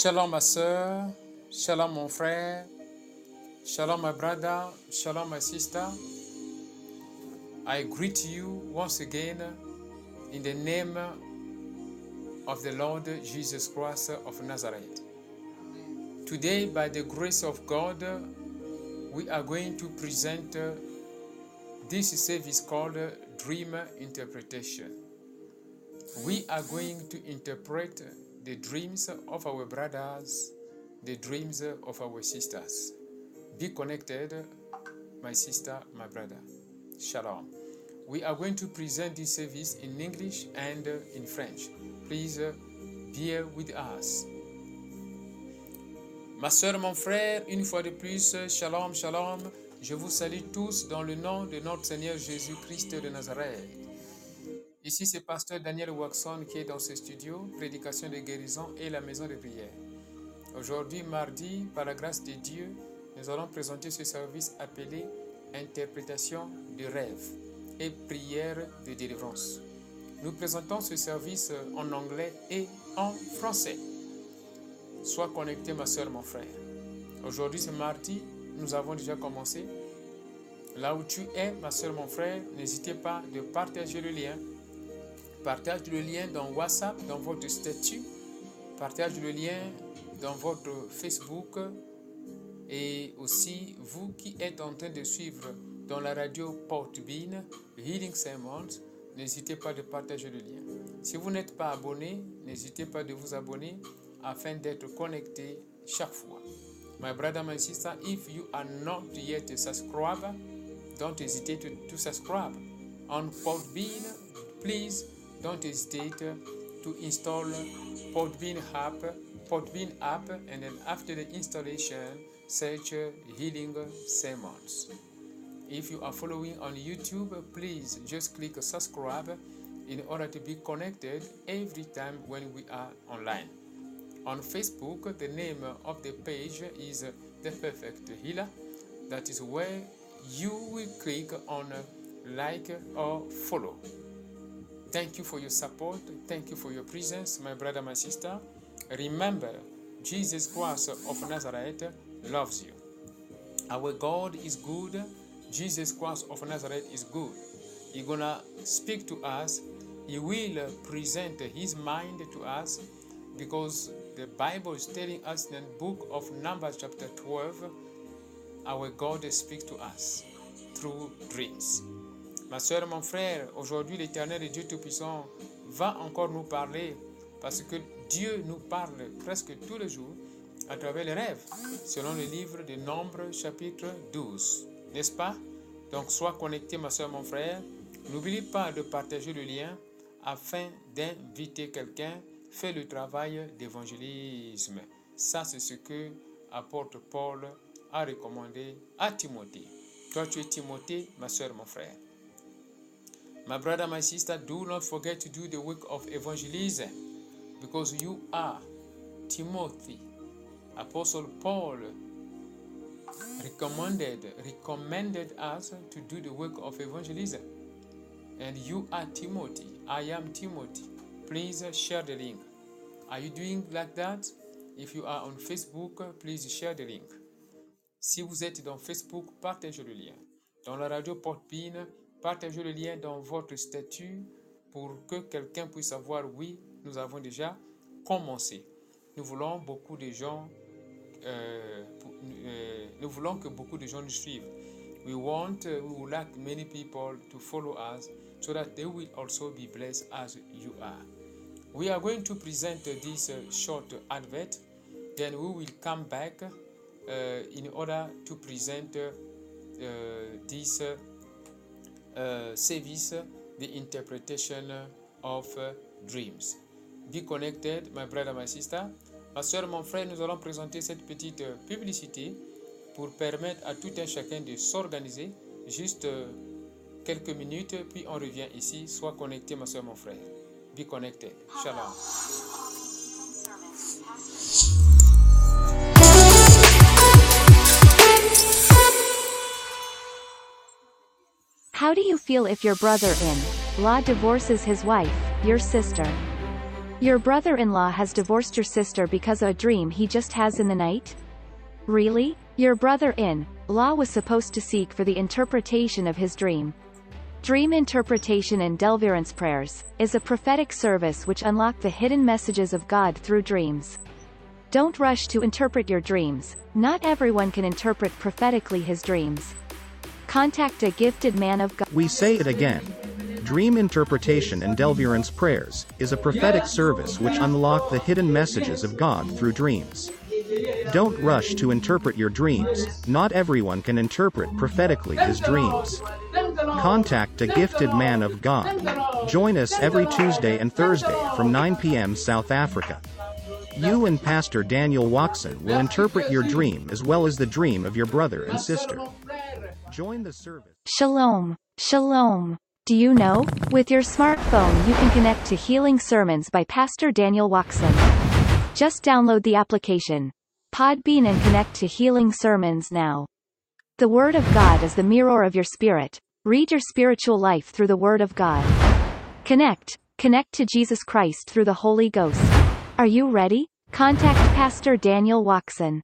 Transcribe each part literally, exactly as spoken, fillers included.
Shalom ma soeur, shalom mon frère, shalom my brother, shalom my sister. I greet you once again in the name of the Lord Jesus Christ of Nazareth. Today, by the grace of God, we are going to present this service called Dream Interpretation. We are going to interpret the dreams of our brothers, the dreams of our sisters. Be connected, my sister, my brother. Shalom. We are going to present this service in English and in French. Please bear with us. Ma soeur, mon frère, une fois de plus, shalom, shalom. Je vous salue tous dans le nom de notre Seigneur Jésus-Christ de Nazareth. Ici, c'est Pasteur Daniel Waxon qui est dans ce studio, prédication de guérison et la maison de prière. Aujourd'hui, mardi, par la grâce de Dieu, nous allons présenter ce service appelé Interprétation de rêves et prière de délivrance. Nous présentons ce service en anglais et en français. Sois connecté, ma soeur, mon frère. Aujourd'hui, c'est mardi, nous avons déjà commencé. Là où tu es, ma soeur, mon frère, n'hésitez pas de partager le lien. Partage le lien dans WhatsApp, dans votre statut. Partage le lien dans votre Facebook. Et aussi, vous qui êtes en train de suivre dans la radio Portbean, Healing Sermons, n'hésitez pas de partager le lien. Si vous n'êtes pas abonné, n'hésitez pas de vous abonner afin d'être connecté chaque fois. My brother, my sister, if you are not yet subscribed, don't hesitate to, to subscribe. On Podbean, please don't hesitate to install Podbean app, Podbean app, and then after the installation, search Healing Sermons. If you are following on YouTube, please just click subscribe in order to be connected every time when we are online. On Facebook, the name of the page is The Perfect Healer. That is where you will click on like or follow. Thank you for your support. Thank you for your presence, my brother, my sister. Remember, Jesus Christ of Nazareth loves you. Our God is good. Jesus Christ of Nazareth is good. He's gonna speak to us. He will present his mind to us because the Bible is telling us in the book of Numbers chapter twelve, our God speaks to us through dreams. Ma soeur, mon frère, aujourd'hui l'Éternel et Dieu Tout-Puissant va encore nous parler parce que Dieu nous parle presque tous les jours à travers les rêves, selon le livre de Nombres chapitre douze. N'est-ce pas? Donc sois connecté, ma soeur, mon frère. N'oublie pas de partager le lien afin d'inviter quelqu'un. Fais le travail d'évangélisme. Ça, c'est ce que apôtre Paul a recommandé à Timothée. Toi, tu es Timothée, ma soeur, mon frère. My brother, my sister, do not forget to do the work of evangelism because you are Timothy. Apostle Paul recommended, recommended us to do the work of evangelism. And you are Timothy. I am Timothy. Please share the link. Are you doing like that? If you are on Facebook, please share the link. Si vous êtes dans Facebook, partagez le lien. Dans la radio Podbean, partagez le lien dans votre statut pour que quelqu'un puisse savoir, oui, nous avons déjà commencé. Nous voulons beaucoup de gens, euh, euh, nous voulons que beaucoup de gens nous suivent. We want, uh, we would like many people to follow us so that they will also be blessed as you are. We are going to present uh, this uh, short advert, then we will come back uh, in order to present uh, uh, this uh, uh, service, the interpretation of uh, dreams. Be connected, my brother, my sister. Ma soeur, mon frère, nous allons présenter cette petite uh, publicité pour permettre à tout un chacun de s'organiser. Juste uh, quelques minutes, puis on revient ici. Sois connecté, ma soeur, mon frère. Be connected. Shalom. How do you feel if your brother-in-law divorces his wife, your sister? Your brother-in-law has divorced your sister because of a dream he just has in the night? Really? Your brother-in-law was supposed to seek for the interpretation of his dream. Dream Interpretation and Deliverance Prayers is a prophetic service which unlock the hidden messages of God through dreams. Don't rush to interpret your dreams. Not everyone can interpret prophetically his dreams. Contact a gifted man of God. We say it again. Dream Interpretation and Deliverance Prayers is a prophetic service which unlock the hidden messages of God through dreams. Don't rush to interpret your dreams. Not everyone can interpret prophetically his dreams. Contact a gifted man of God. Join us every Tuesday and Thursday from nine p m South Africa. You and Pastor Daniel Watson will interpret your dream as well as the dream of your brother and sister. Join the service. Shalom. Shalom. Do you know? With your smartphone you can connect to Healing Sermons by Pastor Daniel Watson. Just download the application Podbean and connect to Healing Sermons now. The Word of God is the mirror of your spirit. Read your spiritual life through the Word of God. Connect. Connect to Jesus Christ through the Holy Ghost. Are you ready? Contact Pastor Daniel Watson.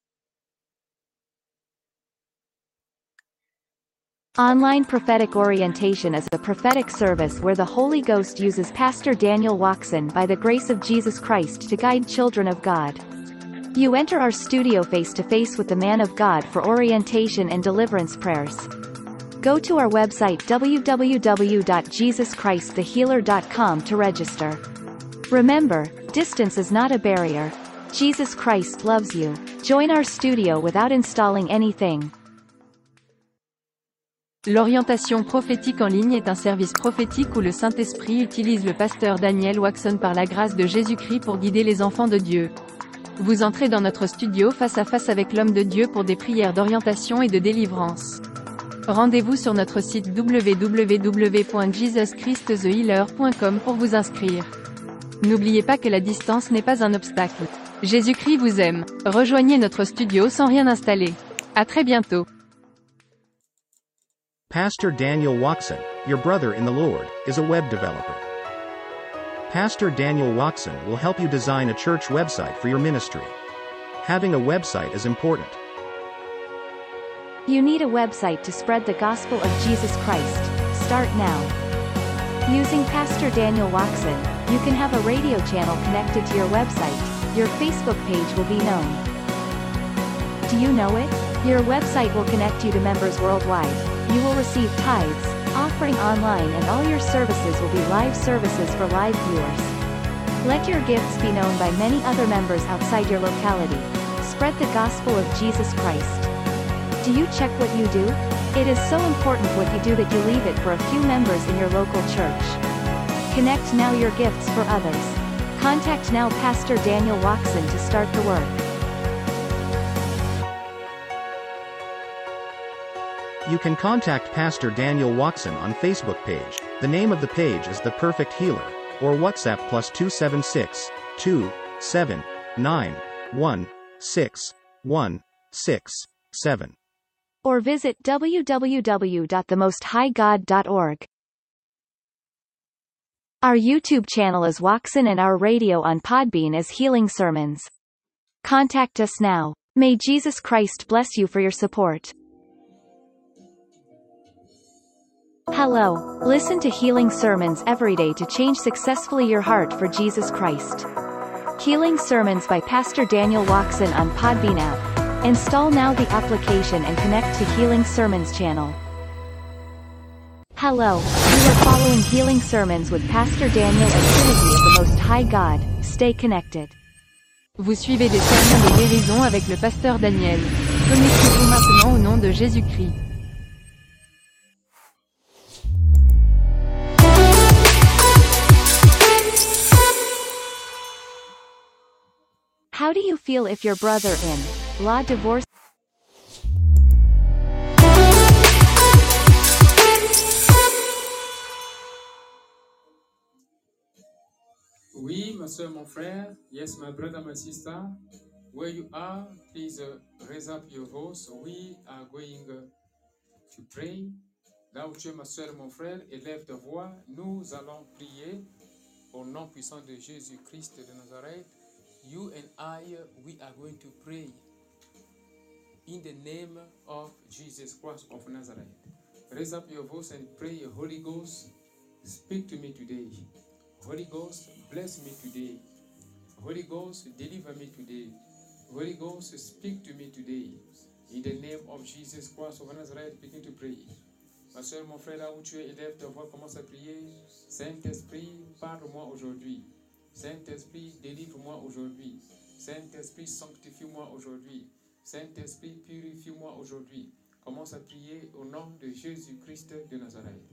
Online Prophetic Orientation is a prophetic service where the Holy Ghost uses Pastor Daniel Watson by the grace of Jesus Christ to guide children of God. You enter our studio face-to-face with the man of God for orientation and deliverance prayers. Go to our website w w w dot jesus christ the healer dot com to register. Remember, distance is not a barrier. Jesus Christ loves you. Join our studio without installing anything. L'orientation prophétique en ligne est un service prophétique où le Saint-Esprit utilise le pasteur Daniel Watson par la grâce de Jésus-Christ pour guider les enfants de Dieu. Vous entrez dans notre studio face à face avec l'homme de Dieu pour des prières d'orientation et de délivrance. Rendez-vous sur notre site w w w point jesus christ the healer point com pour vous inscrire. N'oubliez pas que la distance n'est pas un obstacle. Jésus-Christ vous aime. Rejoignez notre studio sans rien installer. À très bientôt. Pastor Daniel Watson, your brother in the Lord, is a web developer. Pastor Daniel Watson will help you design a church website for your ministry. Having a website is important. You need a website to spread the gospel of Jesus Christ. Start now. Using Pastor Daniel Watson, you can have a radio channel connected to your website. Your Facebook page will be known. Do you know it? Your website will connect you to members worldwide. You will receive tithes, offering online, and all your services will be live services for live viewers. Let your gifts be known by many other members outside your locality. Spread the gospel of Jesus Christ. Do you check what you do? It is so important what you do that you leave it for a few members in your local church. Connect now your gifts for others. Contact now Pastor Daniel Watson to start the work. You can contact Pastor Daniel Watson on Facebook page. The name of the page is The Perfect Healer, or WhatsApp plus two seven six, two seven nine one six one six seven. Or visit w w w dot the most high god dot org. Our YouTube channel is Watson and our radio on Podbean is Healing Sermons. Contact us now. May Jesus Christ bless you for your support. Hello. Listen to Healing Sermons every day to change successfully your heart for Jesus Christ. Healing Sermons by Pastor Daniel Watson on Podbean app. Install now the application and connect to Healing Sermons channel. Hello. You are following Healing Sermons with Pastor Daniel and Trinity of the Most High God. Stay connected. Vous suivez des sermons de guérison avec le pasteur Daniel. Connectez-vous maintenant au nom de Jésus-Christ. How do you feel if your brother-in-law divorced? Oui, ma soeur, mon frère. Yes, my brother, my sister. Where you are, please uh, raise up your voice. We are going uh, to pray. Là où tu es, ma soeur, mon frère, élève ta voix. Nous allons prier. Au nom puissant de Jésus-Christ de Nazareth, you and I, we are going to pray in the name of Jesus Christ of Nazareth. Raise up your voice and pray, Holy Ghost, speak to me today. Holy Ghost, bless me today. Holy Ghost, deliver me today. Holy Ghost, speak to me today. In the name of Jesus Christ of Nazareth, begin to pray. Ma soeur, mon frère, là où tu es, élève ta voix, commence à prier. Saint-Esprit, parle-moi aujourd'hui. Saint-Esprit, délivre-moi aujourd'hui. Saint-Esprit, sanctifie-moi aujourd'hui. Saint-Esprit, purifie-moi aujourd'hui. Commence à prier au nom de Jésus-Christ de Nazareth.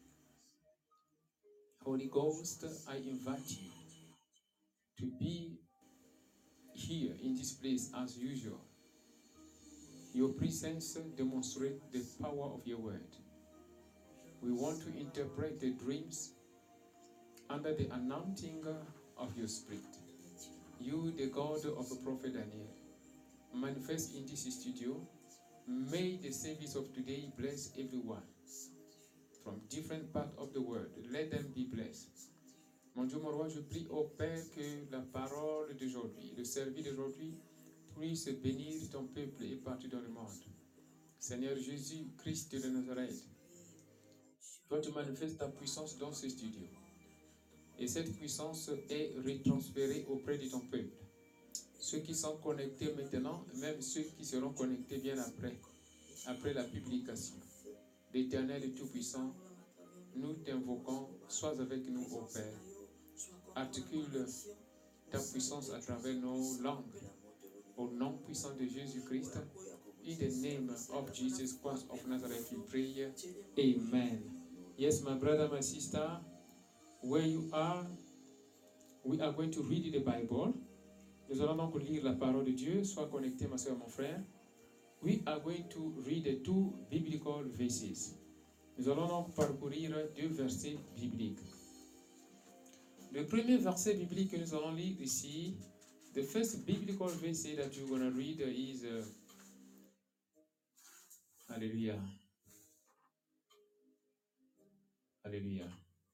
Holy Ghost, I invite you to be here in this place as usual. Your presence demonstrates the power of your word. We want to interpret the dreams under the anointing of your spirit. You, the God of the prophet Daniel, manifest in this studio. May the service of today bless everyone from different parts of the world. Let them be blessed. Mon Dieu, mon roi, je prie au Père que la parole d'aujourd'hui, le service d'aujourd'hui, puisse bénir ton peuple et partout dans le monde. Seigneur Jésus, Christ de Nazareth, toi tu manifestes ta puissance dans ce studio. Et cette puissance est retransférée auprès de ton peuple. Ceux qui sont connectés maintenant, même ceux qui seront connectés bien après, après la publication. L'Éternel et Tout-Puissant, nous t'invoquons, sois avec nous, ô Père. Articule ta puissance à travers nos langues. Au nom puissant de Jésus-Christ, in the name of Jesus Christ of Nazareth, we pray. Amen. Yes, my brother, my sister, where you are, we are going to read the Bible. Nous allons donc lire la parole de Dieu. Sois connecté, ma soeur, mon frère. We are going to read the two biblical verses. Nous allons donc parcourir deux versets bibliques. Le premier verset biblique que nous allons lire ici, the first biblical verse that you're going to read is, uh, Hallelujah. Hallelujah.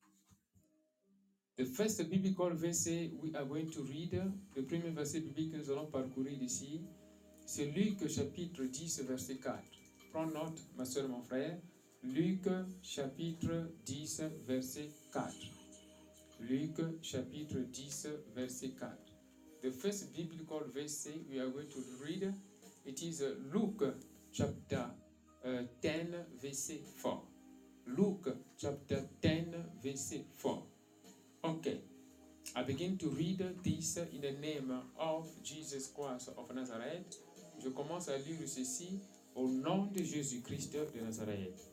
The first biblical verse we are going to read, le premier verset biblique que nous allons parcourir ici, c'est Luc chapitre dix, verset quatre. Prends note, ma soeur, mon frère. Luc chapitre dix, verset quatre. Luc chapitre dix, verset quatre. The first biblical verse we are going to read, it is Luke chapter uh, ten, verset four. Luke chapter ten, verset four. Okay, I begin to read this in the name of Jesus Christ of Nazareth. Je commence à lire ceci au nom de Jésus-Christ de Nazareth.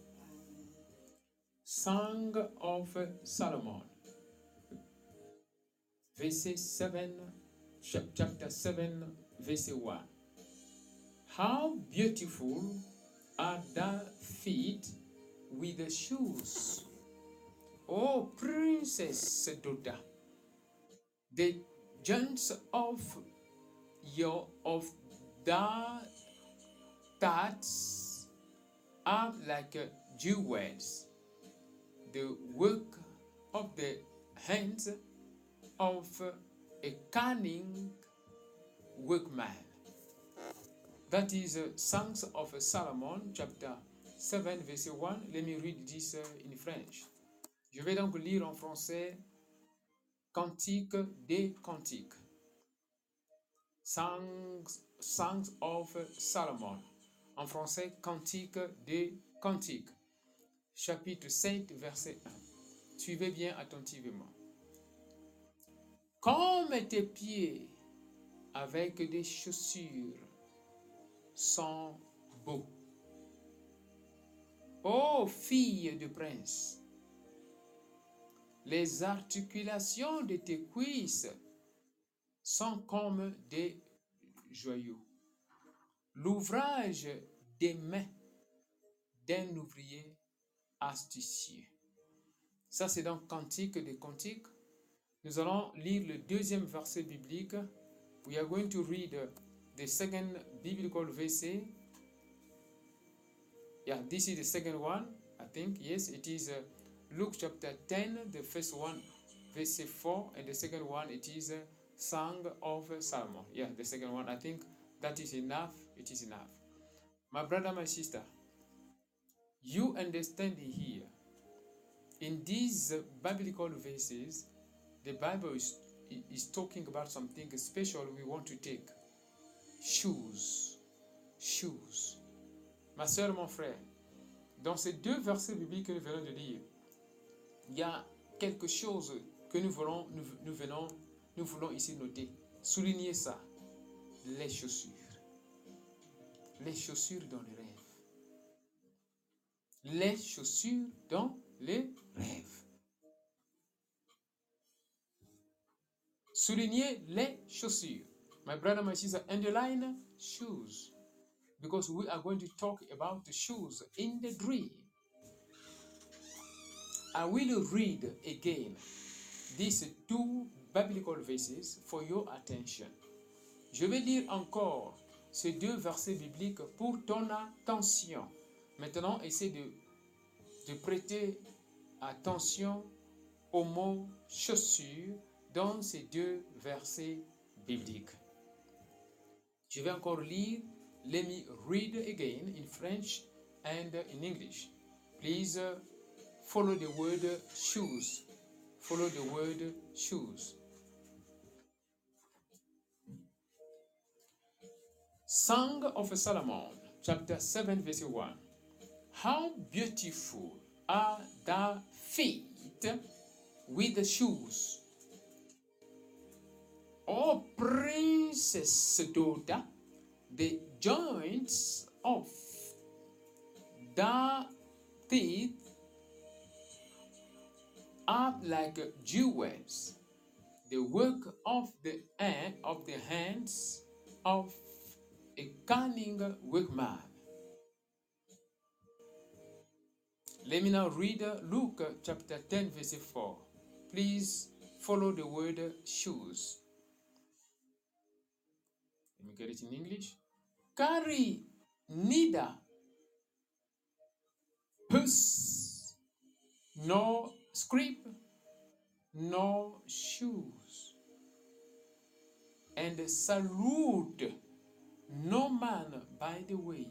Song of Solomon, verset seven, chapter seven, verset one. How beautiful are thy feet with the shoes, O Princess Doda! The joints of your of thy tats are like jewels, the work of the hands of a cunning workman. That is uh, Songs of Solomon, chapter seven, verset one. Let me read this uh, in French. Je vais donc lire en français Cantique des Cantiques. Songs, Songs of Solomon. En français, Cantique des Cantiques. Chapitre sept, verset un. Suivez bien attentivement. Comme tes pieds avec des chaussures sont beaux. Ô fille de prince, les articulations de tes cuisses sont comme des joyaux. L'ouvrage des mains d'un ouvrier astucieux. Ça, c'est donc Cantique des Cantiques. Nous allons lire le deuxième verset biblique. We are going to read the second biblical verse. Yeah, this is the second one, I think. Yes, it is uh, Luke chapter ten, the first one. verse four, and the second one, it is a Song of Solomon. Yeah, the second one, I think that is enough. It is enough. My brother, my sister, you understand here, in these biblical verses, the Bible is, is talking about something special we want to take. Shoes. Shoes. Ma soeur, mon frère, dans ces deux versets bibliques que nous venons de lire, il y a quelque chose que nous voulons, nous, nous venons, nous voulons ici noter. Souligner ça. Les chaussures. Les chaussures dans les rêves. Les chaussures dans les rêves. Souligner les chaussures. My brother, my sister, underline shoes. Because we are going to talk about the shoes in the dream. I will read again these two biblical verses for your attention. Je vais lire encore ces deux versets bibliques pour ton attention. Maintenant, essaie de, de prêter attention au mot chaussure dans ces deux versets bibliques. Je vais encore lire. Let me read again in French and in English. Please uh, follow the word shoes. Follow the word shoes. Song of Solomon, chapter seven, verse one. How beautiful are thy feet with the shoes, O princess daughter, the joints of thy feet are like jewels, the work of the hand of the hands of a cunning workman. Let me now read Luke chapter ten, verse four. Please follow the word shoes. Let me get it in English. Carry neither purse, nor scrip, nor shoes, and salute no man by the way.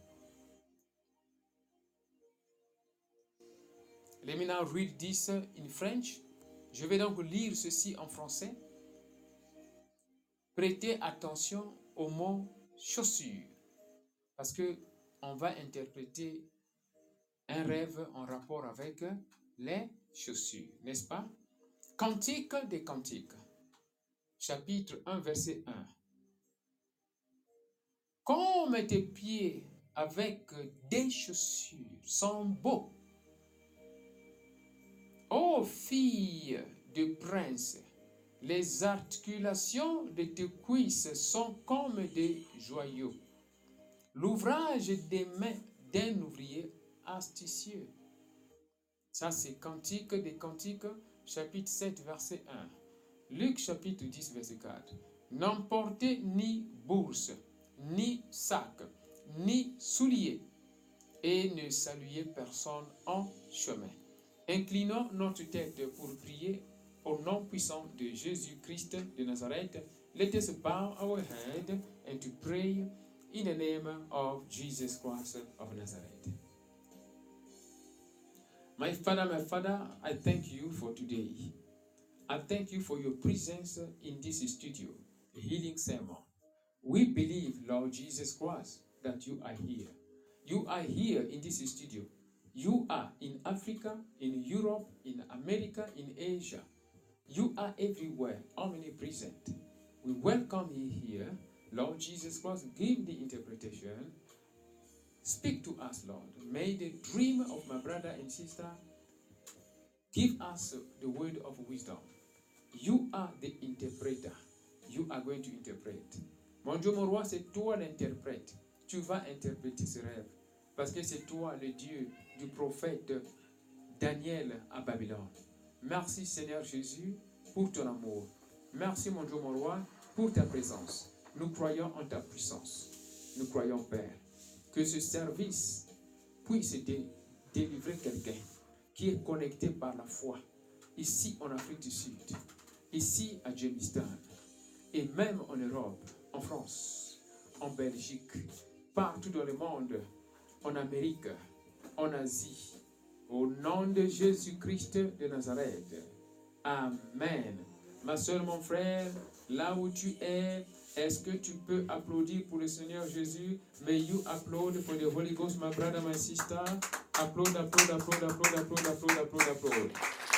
Let me now read this in French. Je vais donc lire ceci en français. Prêtez attention au mot chaussure, parce que on va interpréter un rêve en rapport avec les chaussures, n'est-ce pas? Cantique des Cantiques, chapitre un, verset un. Comme tes pieds avec des chaussures sont beaux, ô fille de prince, les articulations de tes cuisses sont comme des joyaux, l'ouvrage des mains d'un ouvrier astucieux. Ça, c'est Cantique des Cantiques, chapitre sept, verset un. Luc, chapitre dix, verset quatre. N'emportez ni bourse, ni sac, ni souliers, et ne saluez personne en chemin. Inclinons notre tête pour prier au nom puissant de Jésus-Christ de Nazareth. Let us bow our head and to pray in the name of Jesus Christ of Nazareth. My Father, my Father, I thank you for today. I thank you for your presence in this studio, the healing sermon. We believe, Lord Jesus Christ, that you are here. You are here in this studio. You are in Africa, in Europe, in America, in Asia. You are everywhere, omnipresent. We welcome you here. Lord Jesus Christ, give the interpretation. Speak to us, Lord. May the dream of my brother and sister give us the word of wisdom. You are the interpreter. You are going to interpret. Mon Dieu, mon roi, c'est toi l'interprète. Tu vas interpréter ce rêve. Parce que c'est toi le Dieu du prophète Daniel à Babylone. Merci Seigneur Jésus pour ton amour. Merci mon Dieu, mon roi, pour ta présence. Nous croyons en ta puissance. Nous croyons, Père, que ce service puisse dé- délivrer quelqu'un qui est connecté par la foi. ici en Afrique du Sud, ici à Djémistan, et même en Europe, en France, en Belgique, partout dans le monde, en Amérique, en Asie, au nom de Jésus-Christ de Nazareth. Amen. Ma soeur, mon frère, là où tu es, est-ce que tu peux applaudir pour le Seigneur Jésus? May you applaud for the Holy Ghost, my brother, my sister. Applaud, applaud, applaud, applaud, applaud, applaud, applaud, applaud.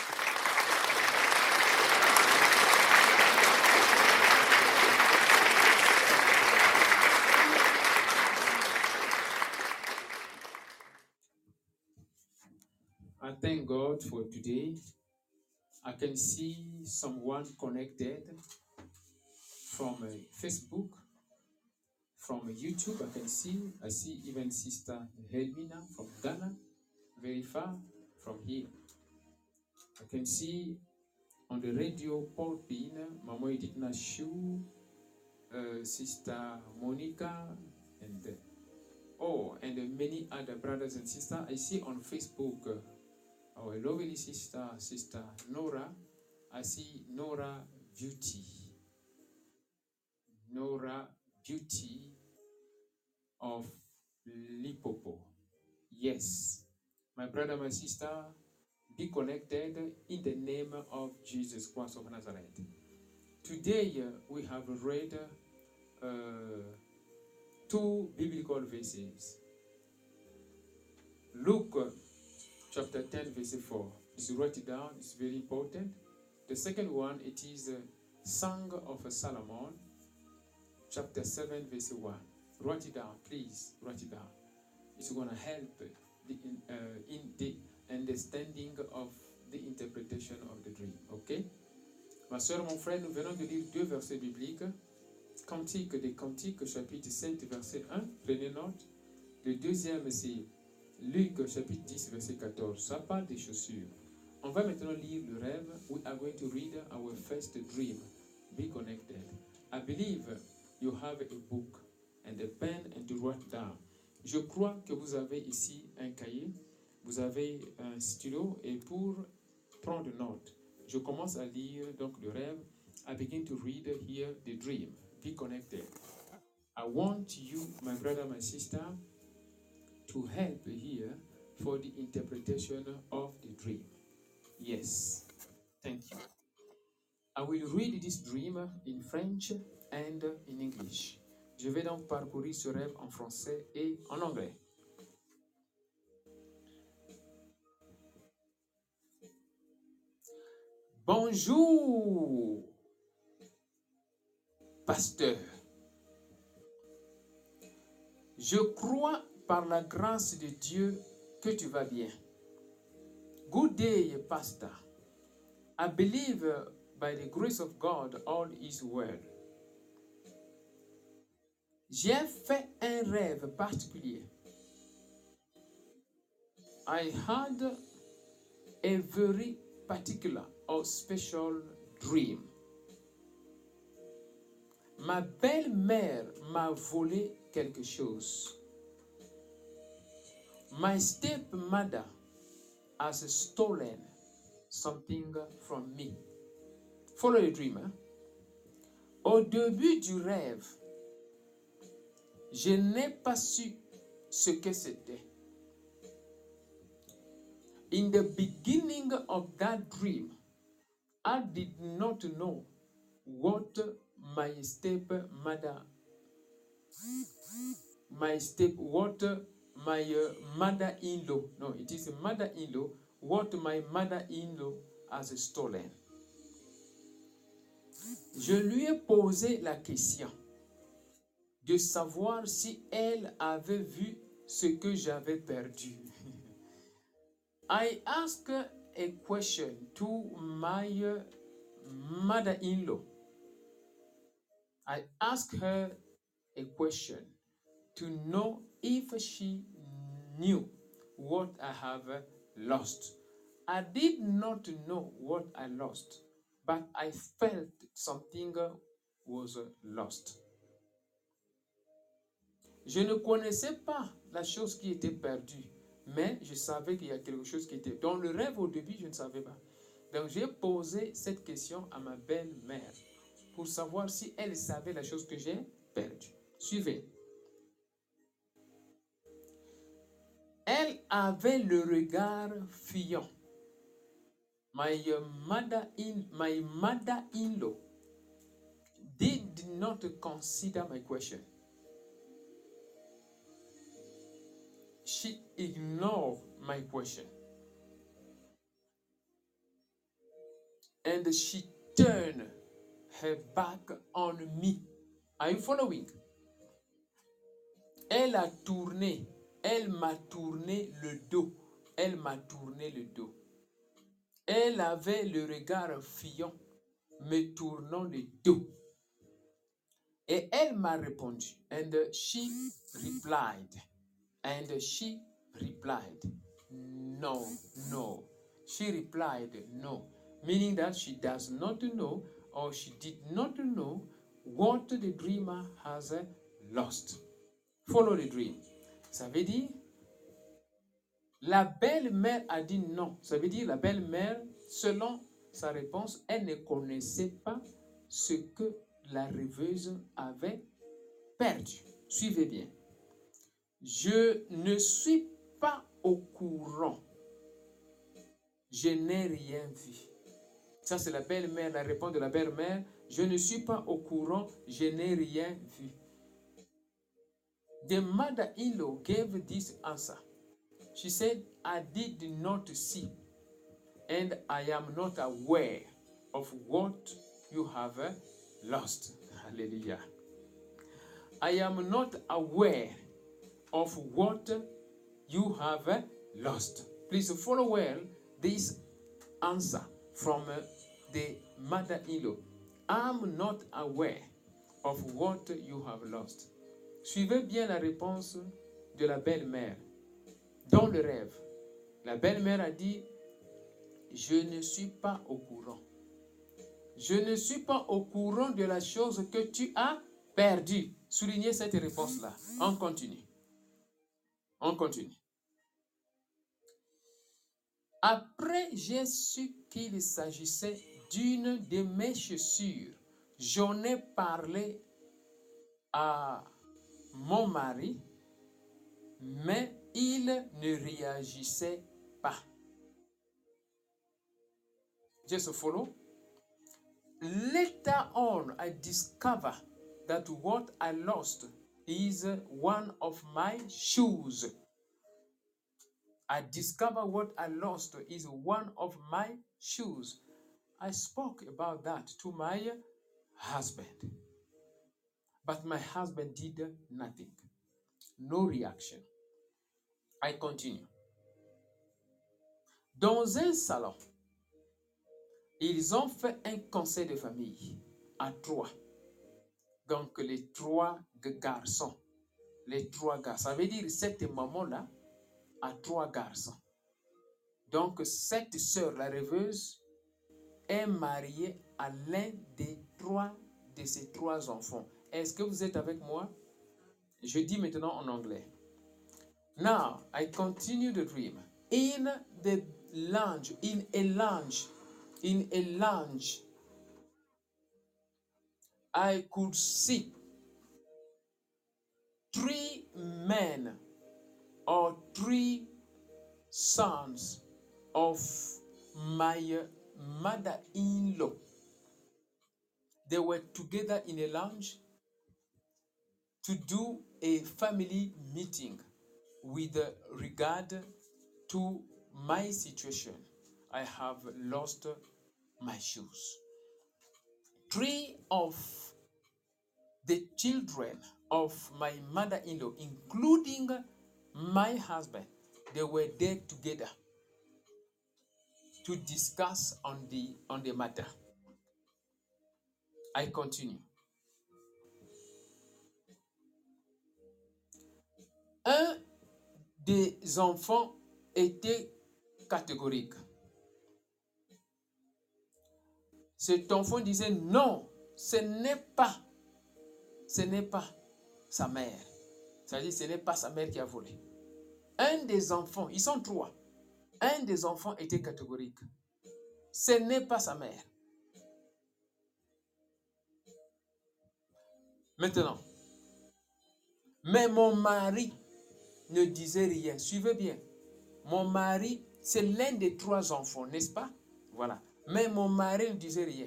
I thank God for today. I can see someone connected from uh, Facebook, from YouTube. I can see, I see even Sister Helmina from Ghana, very far from here. I can see on the radio Paul Pin, Mama Edith Nashu, uh, Sister Monica, and uh, oh, and uh, many other brothers and sisters. I see on Facebook uh, our lovely sister, Sister Nora. I see Nora Beauty. Nora Beauty of Lipopo. Yes. My brother, my sister, be connected in the name of Jesus Christ of Nazareth. Today uh, we have read uh, two biblical verses. Luke uh, chapter ten, verse four. Just write it down, it's very important. The second one, it is uh, Song of Solomon, chapter seven, verse one. Write it down, please, write it down. It's going to help the, uh, in the understanding of the interpretation of the dream. Ok? Ma soeur, mon frère, nous venons de lire deux versets bibliques. Cantique des Cantiques, chapitre sept, verset un. Prenez note. Le deuxième, c'est Luc, chapitre dix, verset quatorze. Ça parle des chaussures. On va maintenant lire le rêve. We are going to read our first dream. Be connected. I believe you have a book and a pen and to write down. Je crois que vous avez ici un cahier, vous avez un stylo et pour prendre note. Je commence à lire donc le rêve. I begin to read here the dream. Be connected. I want you, my brother, my sister, to help here for the interpretation of the dream. Yes. Thank you. I will read this dream in French and in English. Je vais donc parcourir ce rêve en français et en anglais. Bonjour, pasteur. Je crois par la grâce de Dieu que tu vas bien. Good day, pastor. I believe by the grace of God all is well. J'ai fait un rêve particulier. I had a very particular or special dream. Ma belle-mère m'a volé quelque chose. My stepmother has stolen something from me. Follow the dream. Hein? Au début du rêve, je n'ai pas su ce que c'était. In the beginning of that dream, I did not know what my stepmother, my step, what my uh, mother-in-law, no, it is a mother-in-law, what my mother-in-law has stolen. Je lui ai posé la question de savoir si elle avait vu ce que j'avais perdu. I asked a question to my mother-in-law. I asked her a question to know if she knew what I have lost. I did not know what I lost, but I felt something was lost. Je ne connaissais pas la chose qui était perdue, mais je savais qu'il y a quelque chose qui était... Dans le rêve, au début, je ne savais pas. Donc, j'ai posé cette question à ma belle-mère pour savoir si elle savait la chose que j'ai perdue. Suivez. Elle avait le regard fuyant. My mother-in, my mother-in-law did not consider my question. She ignored my question. And she turned her back on me. Are you following? Elle a tourné, elle m'a tourné le dos. Elle m'a tourné le dos. Elle avait le regard fuyant, me tournant le dos. Et elle m'a répondu. And she replied. And she replied. No, no. She replied no. Meaning that she does not know or she did not know what the dreamer has lost. Follow the dream. Ça veut dire, la belle-mère a dit non. Ça veut dire, la belle-mère, selon sa réponse, elle ne connaissait pas ce que la rêveuse avait perdu. Suivez bien. Je ne suis pas au courant. Je n'ai rien vu. Ça, c'est la belle-mère, la réponse de la belle-mère. Je ne suis pas au courant, je n'ai rien vu. The mother-in-law gave this answer. She said, I did not see, and I am not aware of what you have lost. Hallelujah. I am not aware of what you have lost. Please follow well this answer from uh, the mother-in-law. I'm not aware of what you have lost. Suivez bien la réponse de la belle-mère. Dans le rêve, la belle-mère a dit, je ne suis pas au courant. Je ne suis pas au courant de la chose que tu as perdue. Soulignez cette réponse-là. On continue. On continue. Après, j'ai su qu'il s'agissait d'une de mes chaussures. J'en ai parlé à mon mari, mais il ne réagissait pas. Just follow. Later on, I discover that what I lost is one of my shoes. I discover what I lost is one of my shoes. I spoke about that to my husband. But my husband did nothing. No reaction. I continue. Dans un salon, ils ont fait un conseil de famille à trois. Donc les trois garçons. Les trois garçons. Ça veut dire cette maman-là a trois garçons. Donc cette sœur, la rêveuse, est mariée à l'un des trois de ses trois enfants. Est-ce que vous êtes avec moi? Je dis maintenant en anglais. Now, I continue the dream. In the lounge, in a lounge, in a lounge, I could see three men or three sons of my mother-in-law. They were together in a lounge to do a family meeting with regard to my situation. I have lost my shoes. Three of the children of my mother-in-law, including my husband, they were there together to discuss on the, on the matter. I continue. Un des enfants était catégorique. Cet enfant disait non, ce n'est pas, ce n'est pas sa mère. C'est-à-dire, ce n'est pas sa mère qui a volé. Un des enfants, ils sont trois. Un des enfants était catégorique. Ce n'est pas sa mère. Maintenant, mais mon mari ne disait rien. Suivez bien. Mon mari, c'est l'un des trois enfants, n'est-ce pas? Voilà. Mais mon mari ne disait rien.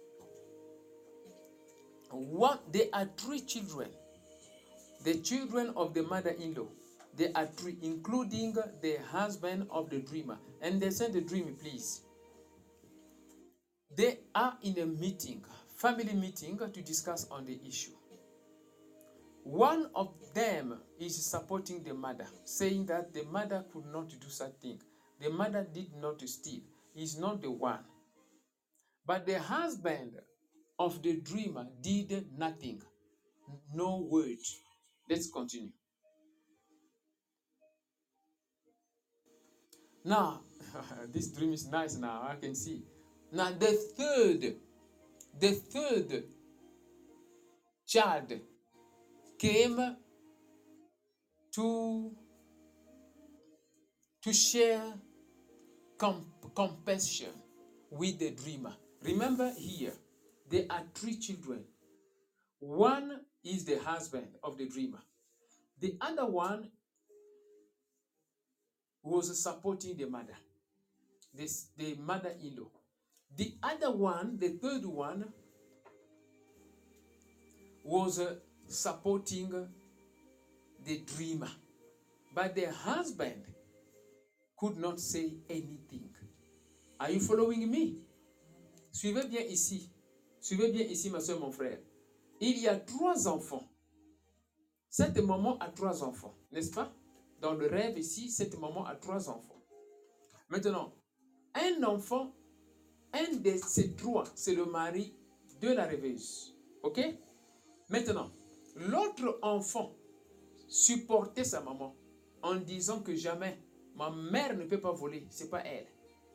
One, there are three children. The children of the mother-in-law. There are three, including the husband of the dreamer. Understand the dream, please. They are in a meeting, family meeting, to discuss on the issue. One of them is supporting the mother, saying that the mother could not do such thing. The mother did not steal. He's not the one. But the husband of the dreamer did nothing. No word. Let's continue. Now, this dream is nice now, I can see. Now, the third, the third child came to, to share comp compassion with the dreamer. Remember here, there are three children. One is the husband of the dreamer. The other one was supporting the mother, this, the mother-in-law. The other one, the third one, was uh, supporting the dreamer. But the husband could not say anything. Are you following me? Suivez bien ici. Suivez bien ici, ma soeur, mon frère. Il y a trois enfants. Cette maman a trois enfants, n'est-ce pas? Dans le rêve ici, cette maman a trois enfants. Maintenant, un enfant, un de ces trois, c'est le mari de la rêveuse. OK? Maintenant, l'autre enfant supportait sa maman en disant que jamais, ma mère ne peut pas voler, c'est pas elle.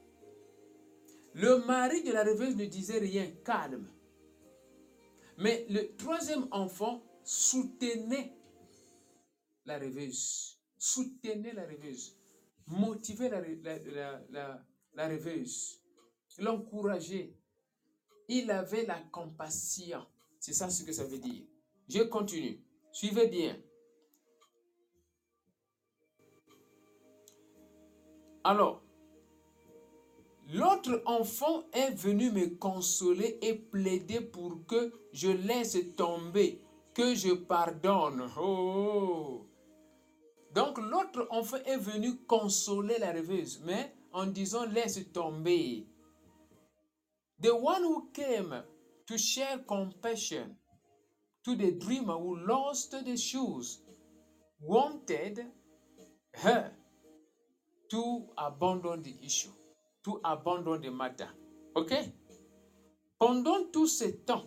Le mari de la rêveuse ne disait rien, calme. Mais le troisième enfant soutenait la rêveuse, soutenait la rêveuse, motivait la, la, la, la, la rêveuse, l'encourageait. Il avait la compassion. C'est ça ce que ça veut dire. Je continue. Suivez bien. Alors, l'autre enfant est venu me consoler et plaider pour que je laisse tomber, que je pardonne. Oh! Donc, l'autre enfant est venu consoler la rêveuse, mais en disant laisse tomber. The one who came to share compassion to the dreamer who lost the shoes wanted her to abandon the issue, to abandon the matter. OK? Pendant tout ce temps,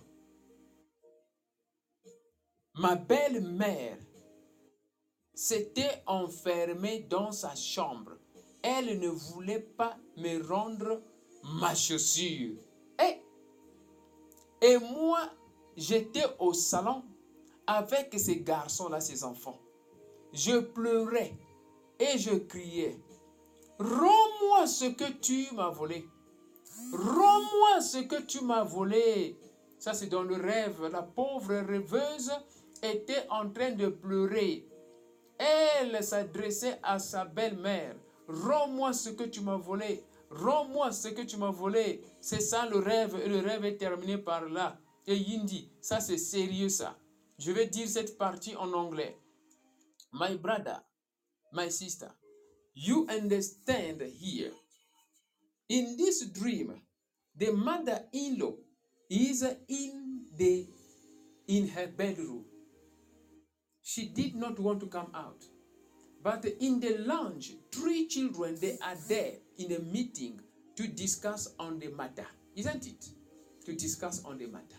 ma belle-mère s'était enfermée dans sa chambre. Elle ne voulait pas me rendre ma chaussure. Et, et moi, j'étais au salon avec ces garçons-là, ces enfants. Je pleurais et je criais. Rends-moi ce que tu m'as volé. Rends-moi ce que tu m'as volé. Ça, c'est dans le rêve. La pauvre rêveuse était en train de pleurer. Elle s'adressait à sa belle-mère. Rends-moi ce que tu m'as volé. Rends-moi ce que tu m'as volé. C'est ça le rêve. Et le rêve est terminé par là. Et Yindi, ça c'est sérieux ça. Je vais dire cette partie en anglais. My brother, my sister, you understand here. In this dream, the mother-in-law is in the in her bedroom. She did not want to come out. But in the lounge, three children, they are there in a meeting to discuss on the matter. Isn't it? To discuss on the matter.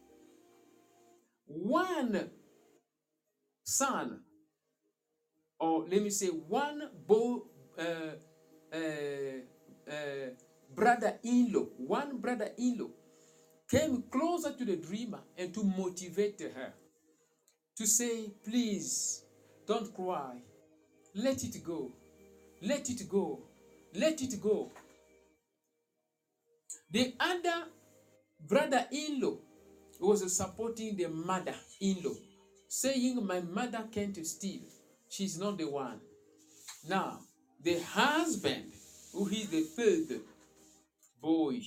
One son, or let me say one bo, uh, uh, uh, brother-in-law, one brother-in-law came closer to the dreamer and to motivate her. To say, please, don't cry. Let it go. Let it go. Let it go. The other brother-in-law was supporting the mother-in-law, saying, my mother can't steal. She's not the one. Now, the husband, who is the third boy,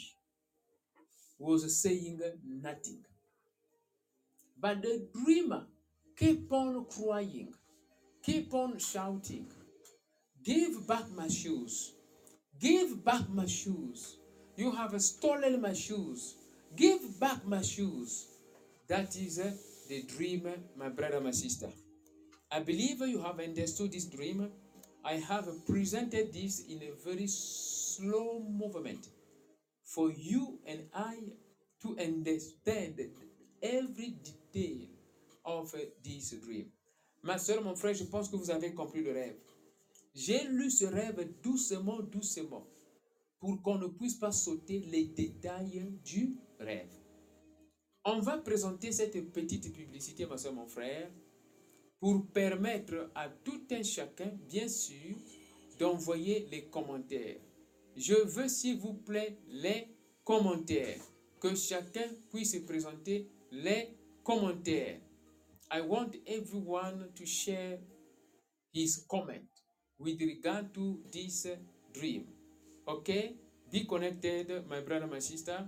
was saying nothing. But the dreamer kept on crying, keep on shouting, give back my shoes, give back my shoes. You have stolen my shoes. Give back my shoes. That is uh, the dream, my brother, my sister. I believe you have understood this dream. I have presented this in a very slow movement for you and I to understand every detail of uh, this dream. Ma soeur, mon frère, je pense que vous avez compris le rêve. J'ai lu ce rêve doucement, doucement, pour qu'on ne puisse pas sauter les détails du rêve. On va présenter cette petite publicité, ma soeur, mon frère, pour permettre à tout un chacun, bien sûr, d'envoyer les commentaires. Je veux, s'il vous plaît, les commentaires. Que chacun puisse présenter les commentaires. I want everyone to share his comment with regard to this dream. Okay? Be connected, my brother, my sister.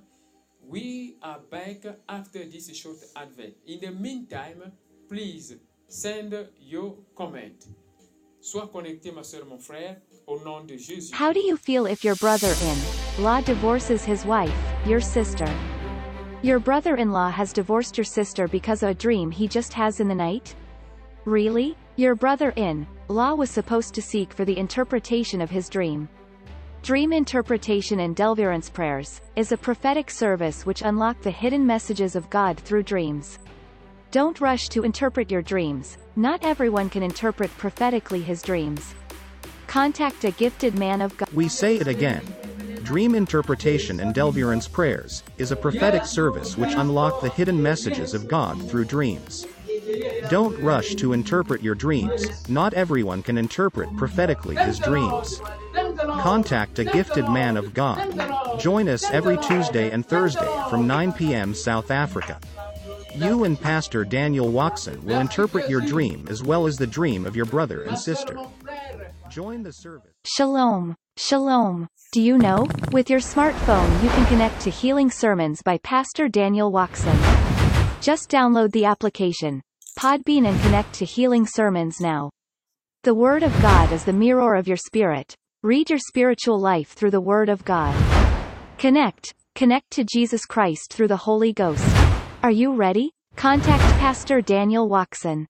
We are back after this short advert. In the meantime, please send your comment. Sois connecté, ma soeur, mon frère, au nom de Jésus. How do you feel if your brother-in-law divorces his wife, your sister? Your brother-in-law has divorced your sister because of a dream he just has in the night? Really? Your brother-in-law was supposed to seek for the interpretation of his dream. Dream Interpretation and Deliverance Prayers is a prophetic service which unlock the hidden messages of God through dreams. Don't rush to interpret your dreams. Not everyone can interpret prophetically his dreams. Contact a gifted man of God. We say it again. Dream Interpretation and Deliverance Prayers is a prophetic service which unlock the hidden messages of God through dreams. Don't rush to interpret your dreams. Not everyone can interpret prophetically his dreams. Contact a gifted man of God. Join us every Tuesday and Thursday from nine p m South Africa. You and Pastor Daniel Watson will interpret your dream as well as the dream of your brother and sister. Join the service. Shalom. Shalom. Do you know? With your smartphone you can connect to Healing Sermons by Pastor Daniel Watson. Just download the application, Podbean, and connect to Healing Sermons now. The Word of God is the mirror of your spirit. Read your spiritual life through the Word of God. Connect. Connect to Jesus Christ through the Holy Ghost. Are you ready? Contact Pastor Daniel Watson.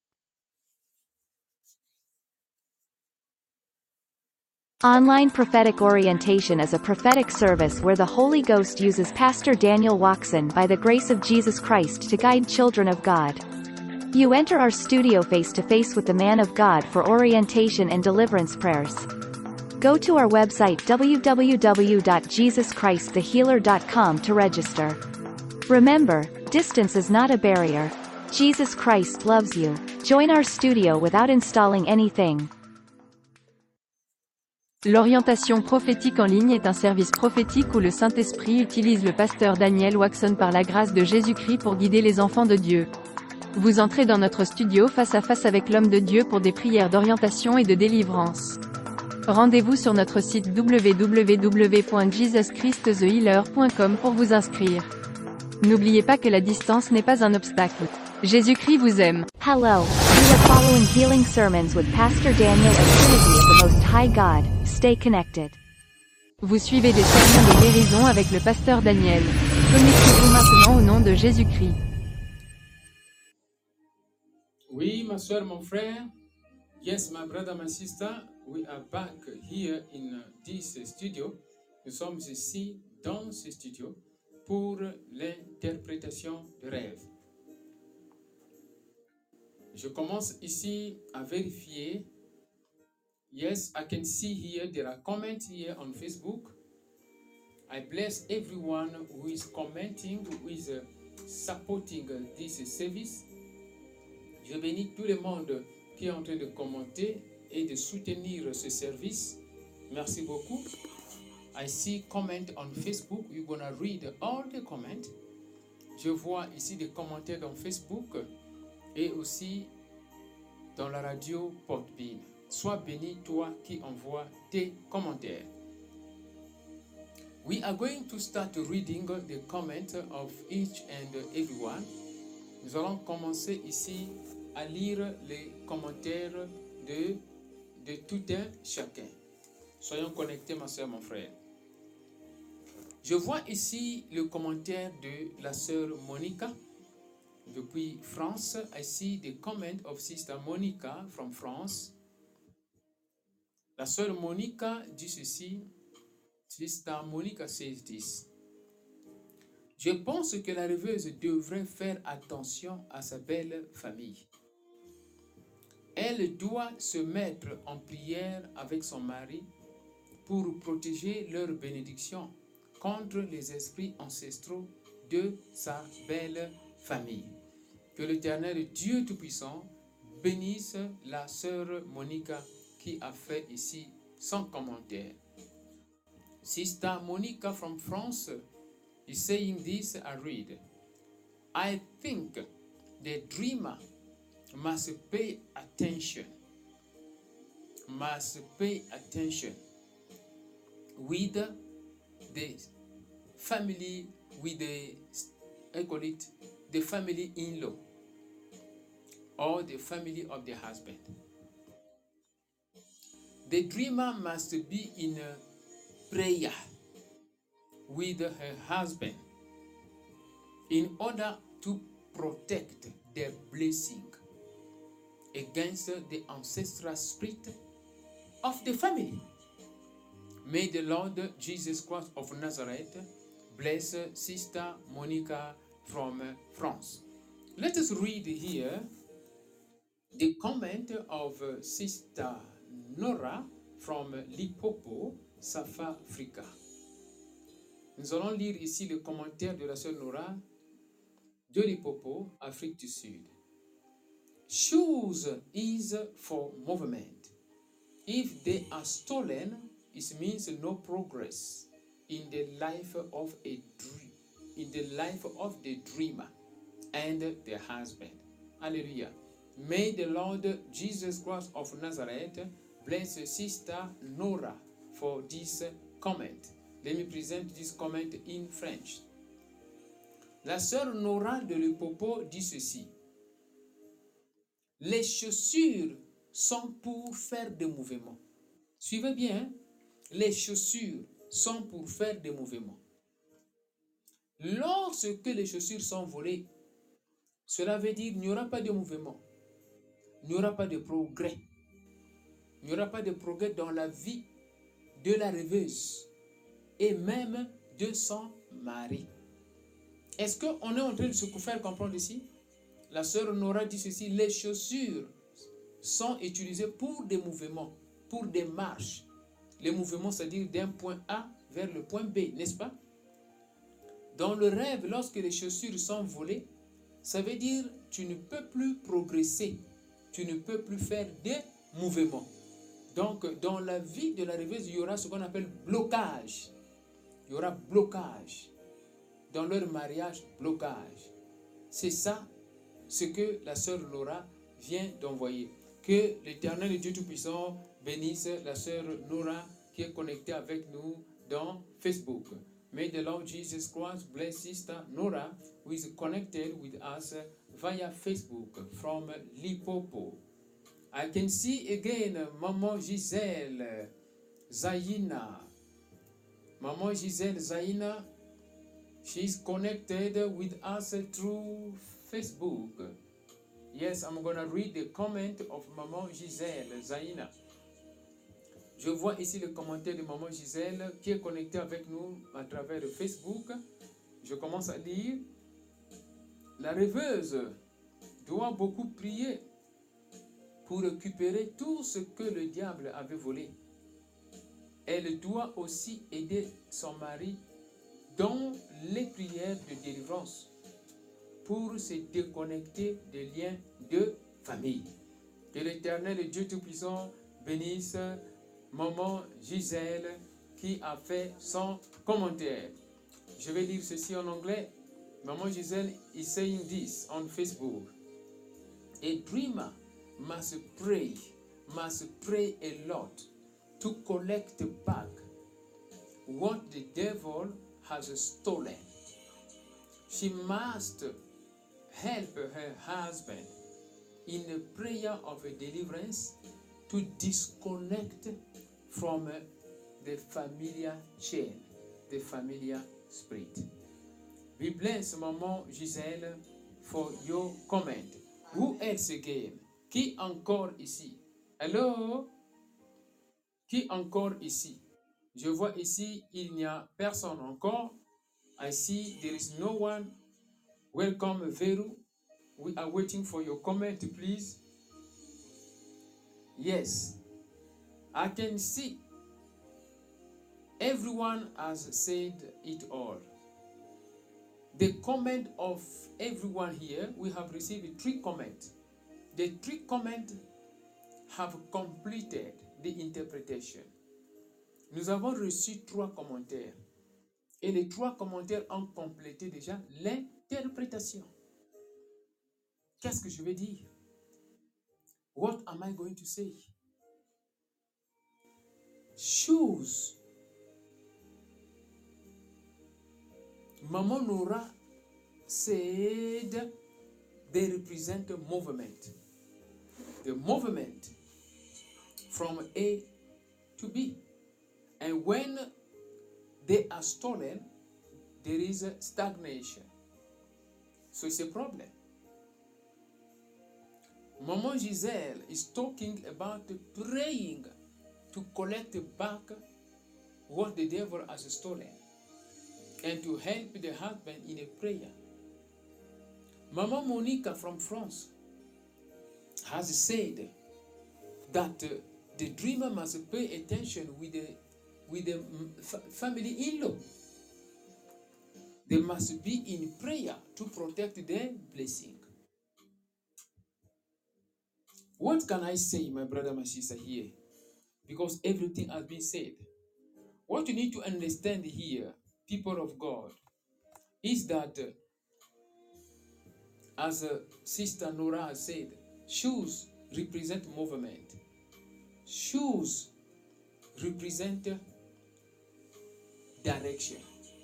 Online Prophetic Orientation is a prophetic service where the Holy Ghost uses Pastor Daniel Watson by the grace of Jesus Christ to guide children of God. You enter our studio face-to-face with the man of God for orientation and deliverance prayers. Go to our website w w w dot jesus christ the healer dot com to register. Remember, distance is not a barrier. Jesus Christ loves you. Join our studio without installing anything. L'orientation prophétique en ligne est un service prophétique où le Saint-Esprit utilise le pasteur Daniel Watson par la grâce de Jésus-Christ pour guider les enfants de Dieu. Vous entrez dans notre studio face à face avec l'homme de Dieu pour des prières d'orientation et de délivrance. Rendez-vous sur notre site w w w point jesus christ the healer point com pour vous inscrire. N'oubliez pas que la distance n'est pas un obstacle. Jésus-Christ vous aime. Hello, you are following Healing Sermons with Pastor Daniel and Trinity of the Most High God. Stay connected. Vous suivez des sermons de guérison avec le pasteur Daniel. Connectez-vous maintenant au nom de Jésus-Christ. Oui, ma soeur, mon frère. Yes, my brother, my sister. We are back here in this studio. Nous sommes ici dans ce studio pour l'interprétation de rêve. Je commence ici à vérifier. Yes, I can see here, there are comments here on Facebook. I bless everyone who is commenting, who is uh, supporting uh, this service. Je bénis tout le monde qui est en train de commenter et de soutenir ce service. Merci beaucoup. I see comment on Facebook. We're gonna read all the comments. Je vois ici des commentaires dans Facebook et aussi dans la radio Podbean. Sois béni, toi qui envoies tes commentaires. We are going to start reading the comment of each and everyone. Nous allons commencer ici à lire les commentaires de, de tout un chacun. Soyons connectés, ma soeur, mon frère. Je vois ici le commentaire de la sœur Monica depuis France. I see the comment of Sister Monica from France. La sœur Monica dit ceci. Sister Monica says this. Je pense que la rêveuse devrait faire attention à sa belle famille. Elle doit se mettre en prière avec son mari pour protéger leur bénédiction contre les esprits ancestraux de sa belle famille. Que l'Éternel Dieu Tout-Puissant bénisse la sœur Monica qui a fait ici son commentaire. Sister Monica from France is saying this, I read. I think the dreamer must pay attention, must pay attention with the family, with the, I call it, the family in-law or the family of the husband. The dreamer must be in a prayer with her husband in order to protect their blessing against the ancestral spirit of the family. May the Lord Jesus Christ of Nazareth bless Sister Monica from France. Let us read here the comment of Sister Nora from Limpopo, South Africa. Nous allons lire ici le commentaire de la sœur Nora de Limpopo, Afrique du Sud. Shoes is for movement. If they are stolen, it means no progress in the life of a dream, in the life of the dreamer and the husband. Hallelujah. May the Lord Jesus Christ of Nazareth bless Sister Nora for this comment. Let me present this comment in French. La sœur Nora de Limpopo dit ceci. Les chaussures sont pour faire des mouvements. Suivez bien, hein? Les chaussures sont pour faire des mouvements. Lorsque les chaussures sont volées, cela veut dire qu'il n'y aura pas de mouvement. Il n'y aura pas de progrès. Il n'y aura pas de progrès dans la vie de la rêveuse et même de son mari. Est-ce qu'on est en train de se faire comprendre ici? La sœur Nora dit ceci, les chaussures sont utilisées pour des mouvements, pour des marches. Les mouvements, c'est-à-dire d'un point A vers le point B, n'est-ce pas? Dans le rêve, lorsque les chaussures sont volées, ça veut dire que tu ne peux plus progresser, tu ne peux plus faire des mouvements. Donc, dans la vie de la rêveuse, il y aura ce qu'on appelle blocage. Il y aura blocage. Dans leur mariage, blocage. C'est ça ce que la sœur Laura vient d'envoyer. Que l'Éternel Dieu Tout-Puissant bénisse la sœur Nora qui est connectée avec nous dans Facebook. May the Lord Jesus Christ bless Sister Nora who is connected with us via Facebook from Limpopo. I can see again Maman Giselle Zaina. Maman Giselle Zaina, she's connected with us through Facebook. Yes, I'm going to read the comment of Maman Giselle Zaina. Je vois ici le commentaire de Maman Gisèle qui est connectée avec nous à travers Facebook. Je commence à lire. La rêveuse doit beaucoup prier pour récupérer tout ce que le diable avait volé. Elle doit aussi aider son mari dans les prières de délivrance pour se déconnecter des liens de famille. Que l'Éternel et Dieu Tout-Puissant bénisse Maman Gisèle qui a fait son commentaire. Je vais lire ceci en anglais. Maman Gisèle is saying this on Facebook. A dreamer must pray, must pray a lot to collect back what the devil has stolen. She must help her husband in the prayer of a deliverance to disconnect from the familiar chain, the familiar spirit. We bless Maman Gisèle for your comment. Who else again? Qui encore ici? Hello? Qui encore ici? Je vois ici, il n'y a personne encore. I see there is no one. Welcome, Veru. We are waiting for your comment, please. Yes, I can see everyone has said it all. The comment of everyone here, we have received three comments. The three comments have completed the interpretation. Nous avons reçu trois commentaires. Et les trois commentaires ont complété déjà l'interprétation. Qu'est-ce que je vais dire? What am I going to say? Shoes. Maman Nora said they represent a movement. The movement from A to B. And when they are stolen, there is a stagnation. So it's a problem. Maman Gisèle is talking about praying to collect back what the devil has stolen and to help the husband in a prayer. Maman Monica from France has said that uh, the dreamer must pay attention with the, with the f- family in-law. They must be in prayer to protect their blessing. What can I say, my brother, my sister, here? Because everything has been said. What you need to understand here, people of God, is that, uh, as uh, Sister Nora has said, shoes represent movement. Shoes represent direction.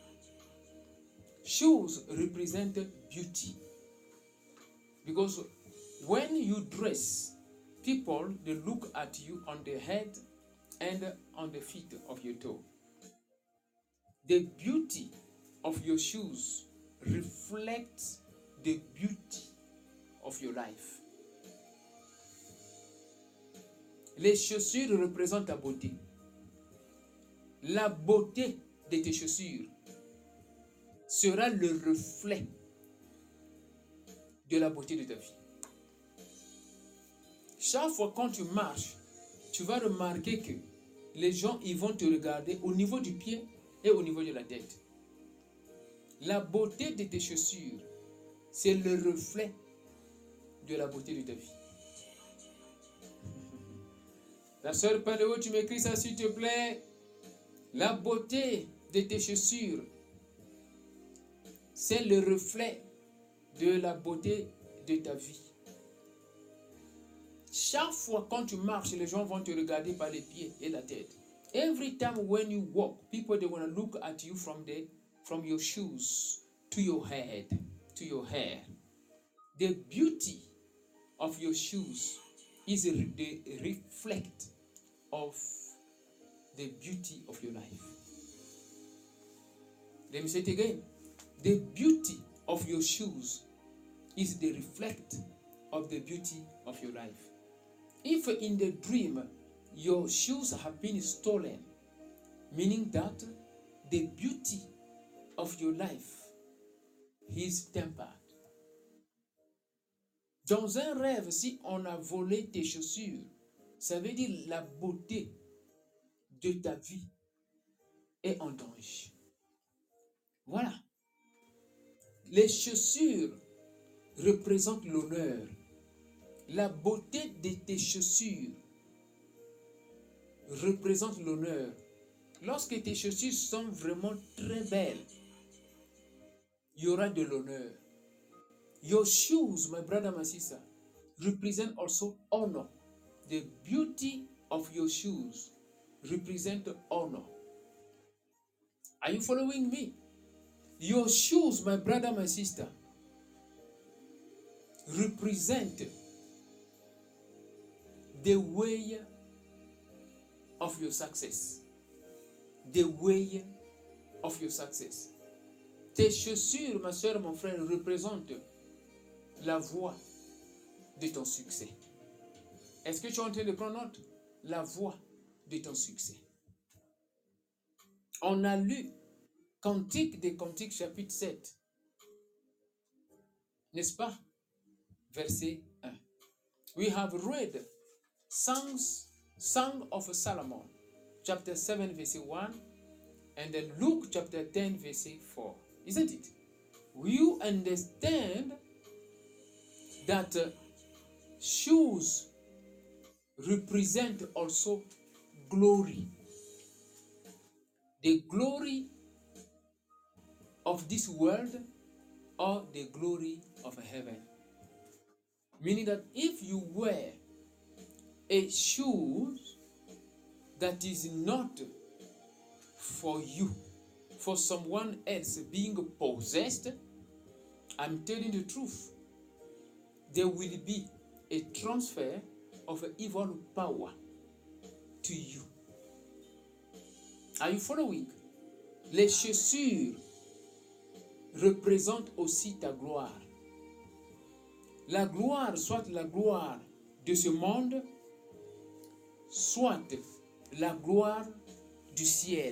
Shoes represent beauty. Because when you dress, people, they look at you on the head and on the feet of your toe. The beauty of your shoes reflects the beauty of your life. Les chaussures représentent ta beauté. La beauté de tes chaussures sera le reflet de la beauté de ta vie. Chaque fois quand tu marches, tu vas remarquer que les gens ils vont te regarder au niveau du pied et au niveau de la tête. La beauté de tes chaussures, c'est le reflet de la beauté de ta vie. La sœur Paléo, tu m'écris ça s'il te plaît. La beauté de tes chaussures, c'est le reflet de la beauté de ta vie. Chaque fois quand tu marches, les gens vont te regarder par les pieds et la tête. Every time when you walk, people they want to look at you from the from your shoes to your head, to your hair. The beauty of your shoes is a, the reflect of the beauty of your life. Let me say it again. The beauty of your shoes is the reflect of the beauty of your life. If in the dream your shoes have been stolen, meaning that the beauty of your life is tempered. Dans un rêve, si on a volé tes chaussures, ça veut dire la beauté de ta vie est en danger. Voilà. Les chaussures représentent l'honneur. La beauté de tes chaussures représente l'honneur. lorsque tes chaussures sont vraiment très belles, il y aura de l'honneur. Your shoes, my brother, my sister, represent also honor. The beauty of your shoes represent honor. Are you following me? Your shoes, my brother, my sister, represent the way of your success. The way of your success. Tes chaussures, ma soeur, mon frère, représentent la voie de ton succès. Est-ce que tu es en train de prendre note? La voie de ton succès. On a lu Cantique des Cantiques, chapitre sept. N'est-ce pas? Verset un. We have read Songs, Song of Solomon, chapter seven, verset one, and then Luke chapter ten, verset four. Isn't it? You understand that uh, shoes represent also glory. The glory of this world or the glory of heaven. Meaning that if you wear a shoes that is not for you, for someone else being possessed, I'm telling the truth, there will be a transfer of evil power to you. Are you following? Les chaussures représentent aussi ta gloire. La gloire, soit la gloire de ce monde, soit la gloire du ciel.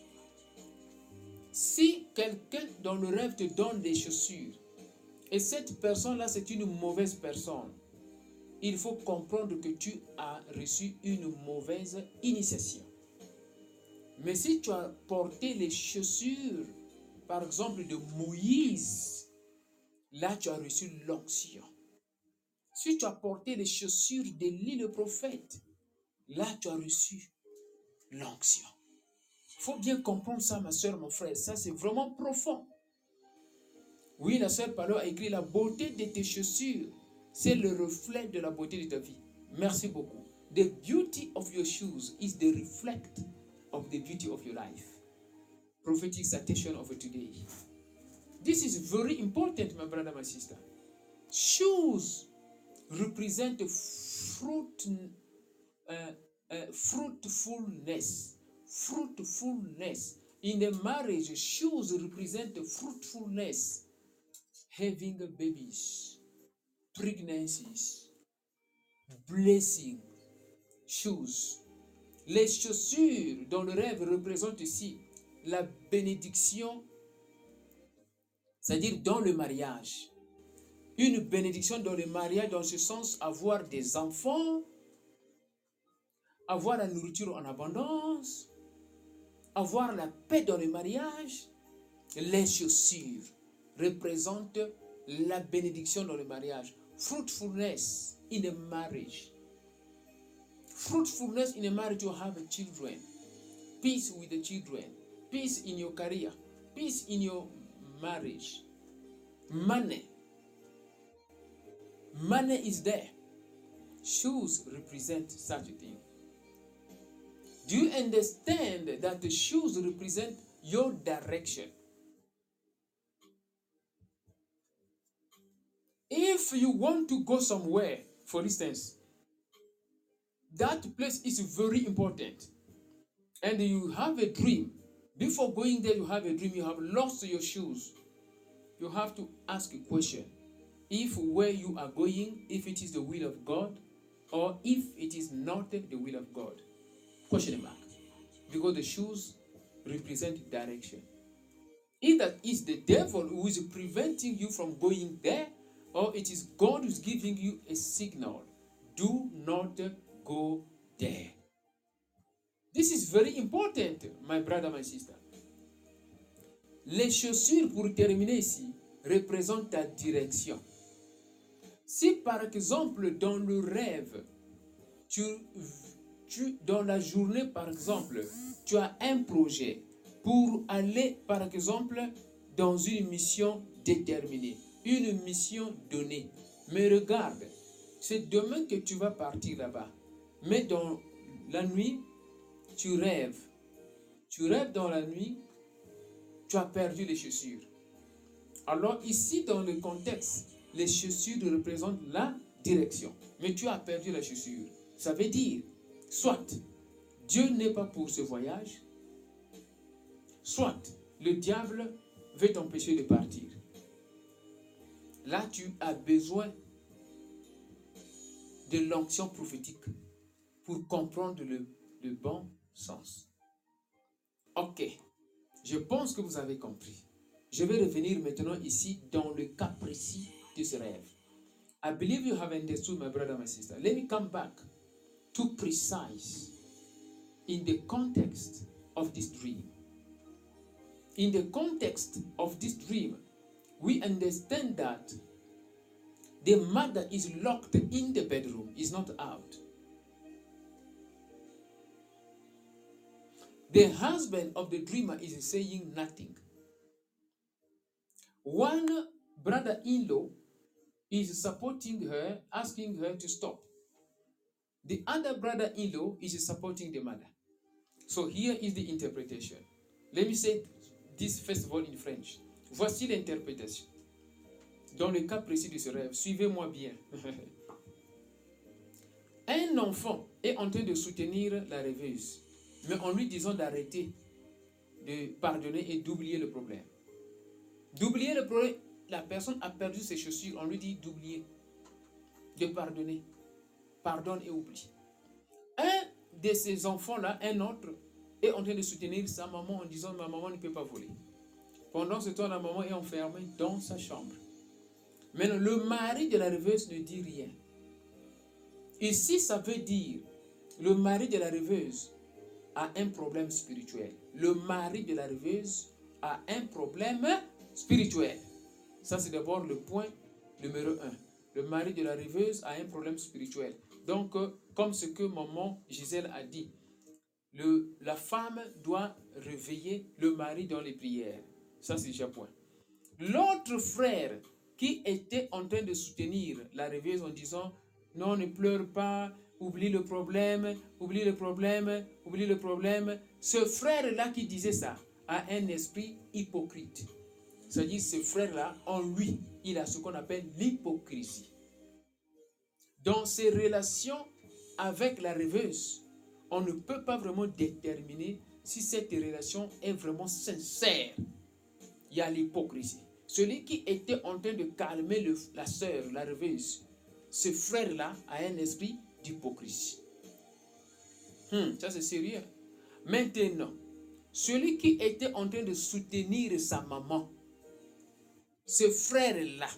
Si quelqu'un dans le rêve te donne des chaussures, et cette personne-là, c'est une mauvaise personne, il faut comprendre que tu as reçu une mauvaise initiation. Mais si tu as porté les chaussures, par exemple, de Moïse, là, tu as reçu l'onction. Si tu as porté les chaussures d'Élie le prophète, là, tu as reçu l'onction. Il faut bien comprendre ça, ma soeur, mon frère. Ça, c'est vraiment profond. Oui, la soeur Paulo a écrit « La beauté de tes chaussures, c'est le reflet de la beauté de ta vie. » Merci beaucoup. The beauty of your shoes is the reflect of the beauty of your life. Prophetic citation of today. This is very important, my brother, my sister. Shoes represent fruit, uh, uh, fruitfulness. Fruitfulness. In a marriage, shoes represent fruitfulness. Having babies, pregnancies, blessing, shoes. Les chaussures dans le rêve représentent ici la bénédiction, c'est-à-dire dans le mariage. Une bénédiction dans le mariage, dans ce sens, avoir des enfants, avoir la nourriture en abondance, avoir la paix dans le mariage. Les chaussures représentent la bénédiction dans le mariage. Fruitfulness in a marriage. Fruitfulness in a marriage, you have children. Peace with the children. Peace in your career. Peace in your marriage. Money. Money is there. Shoes represent such a thing. Do you understand that the shoes represent your direction? If you want to go somewhere, for instance, that place is very important, and you have a dream. Before going there, you have a dream, you have lost your shoes. You have to ask a question. If where you are going, if it is the will of God, or if it is not the will of God. Question mark. Because the shoes represent direction. Either it's the devil who is preventing you from going there, or it is God who is giving you a signal. Do not go there. This is very important, my brother, my sister. Les chaussures, pour terminer ici, représentent ta direction. Si par exemple, dans le rêve, tu tu, dans la journée, par exemple, tu as un projet pour aller, par exemple, dans une mission déterminée, une mission donnée. Mais regarde, c'est demain que tu vas partir là-bas. Mais dans la nuit, tu rêves. Tu rêves dans la nuit, tu as perdu les chaussures. Alors ici, dans le contexte, les chaussures représentent la direction. Mais tu as perdu la chaussure. Ça veut dire, soit Dieu n'est pas pour ce voyage, soit le diable veut t'empêcher de partir. Là, tu as besoin de l'onction prophétique pour comprendre le, le bon sens. Ok, je pense que vous avez compris. Je vais revenir maintenant ici dans le cas précis de ce rêve. I believe you have understood, my brother, my sister. Let me come back to precise in the context of this dream. In the context of this dream, we understand that the mother is locked in the bedroom, is not out. The husband of the dreamer is saying nothing. One brother-in-law is supporting her, asking her to stop. The other brother-in-law is supporting the mother. So here is the interpretation. Let me say this first of all in French. Voici l'interprétation. Dans le cas précis de ce rêve, suivez-moi bien. Un enfant est en train de soutenir la rêveuse, mais en lui disant d'arrêter, de pardonner et d'oublier le problème. D'oublier le problème, la personne a perdu ses chaussures, on lui dit d'oublier, de pardonner. Pardonne et oublie. Un de ces enfants-là, un autre, est en train de soutenir sa maman en disant ma maman ne peut pas voler. Pendant ce temps, la maman est enfermée dans sa chambre. Maintenant, le mari de la rêveuse ne dit rien. Ici, ça veut dire le mari de la rêveuse a un problème spirituel. Le mari de la rêveuse a un problème spirituel. Ça, c'est d'abord le point numéro un. Le mari de la rêveuse a un problème spirituel. Donc, euh, comme ce que maman Gisèle a dit, le, la femme doit réveiller le mari dans les prières. Ça, c'est déjà point. L'autre frère qui était en train de soutenir la rêveuse en disant « Non, ne pleure pas, oublie le problème, oublie le problème, oublie le problème ». Ce frère-là qui disait ça a un esprit hypocrite. C'est-à-dire ce frère-là, en lui, il a ce qu'on appelle l'hypocrisie. Dans ses relations avec la rêveuse, on ne peut pas vraiment déterminer si cette relation est vraiment sincère. Il y a l'hypocrisie. Celui qui était en train de calmer le, la sœur, la rêveuse, ce frère-là a un esprit d'hypocrisie. Hmm, ça c'est sérieux. Maintenant, celui qui était en train de soutenir sa maman, ce frère-là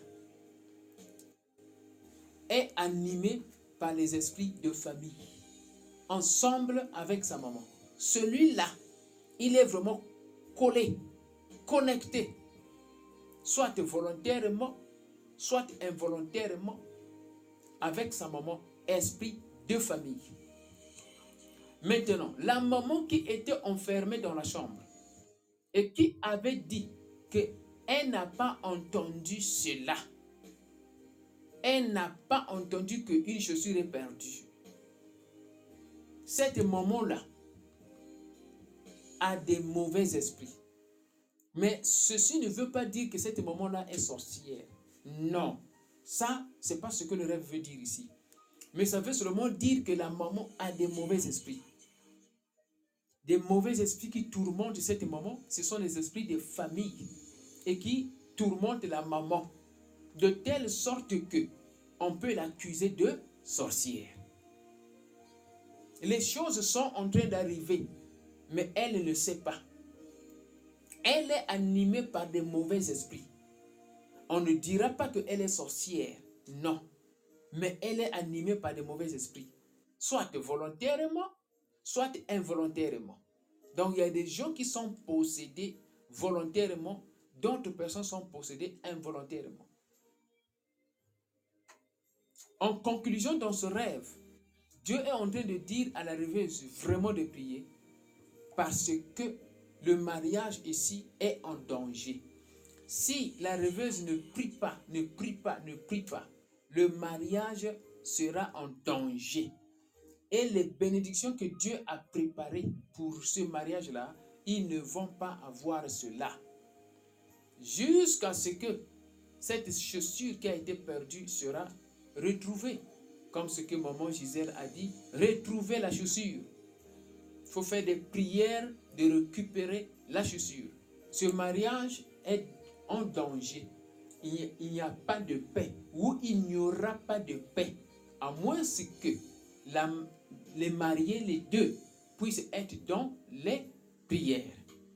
est animé par les esprits de famille, ensemble avec sa maman. Celui-là, il est vraiment collé, connecté, soit volontairement, soit involontairement, avec sa maman, esprit de famille. Maintenant, la maman qui était enfermée dans la chambre et qui avait dit qu'elle n'a pas entendu cela, elle n'a pas entendu qu'une chaussure est perdue. Cette maman-là a des mauvais esprits. Mais ceci ne veut pas dire que cette maman-là est sorcière. Non. Ça, ce n'est pas ce que le rêve veut dire ici. Mais ça veut seulement dire que la maman a des mauvais esprits. Des mauvais esprits qui tourmentent cette maman, ce sont les esprits de famille et qui tourmentent la maman de telle sorte que on peut l'accuser de sorcière. Les choses sont en train d'arriver, mais elle ne le sait pas. Elle est animée par des mauvais esprits. On ne dira pas qu'elle est sorcière, non. Mais elle est animée par des mauvais esprits. Soit volontairement, soit involontairement. Donc il y a des gens qui sont possédés volontairement, d'autres personnes sont possédées involontairement. En conclusion, dans ce rêve, Dieu est en train de dire à la rêveuse vraiment de prier parce que le mariage ici est en danger. Si la rêveuse ne prie pas, ne prie pas, ne prie pas, le mariage sera en danger. Et les bénédictions que Dieu a préparées pour ce mariage-là, ils ne vont pas avoir cela. Jusqu'à ce que cette chaussure qui a été perdue sera retrouvée. Comme ce que maman Gisèle a dit, retrouver la chaussure. Il faut faire des prières de récupérer la chaussure. Ce mariage est en danger. Il n'y a pas de paix, ou il n'y aura pas de paix, à moins que la, les mariés, les deux, puissent être dans les prières.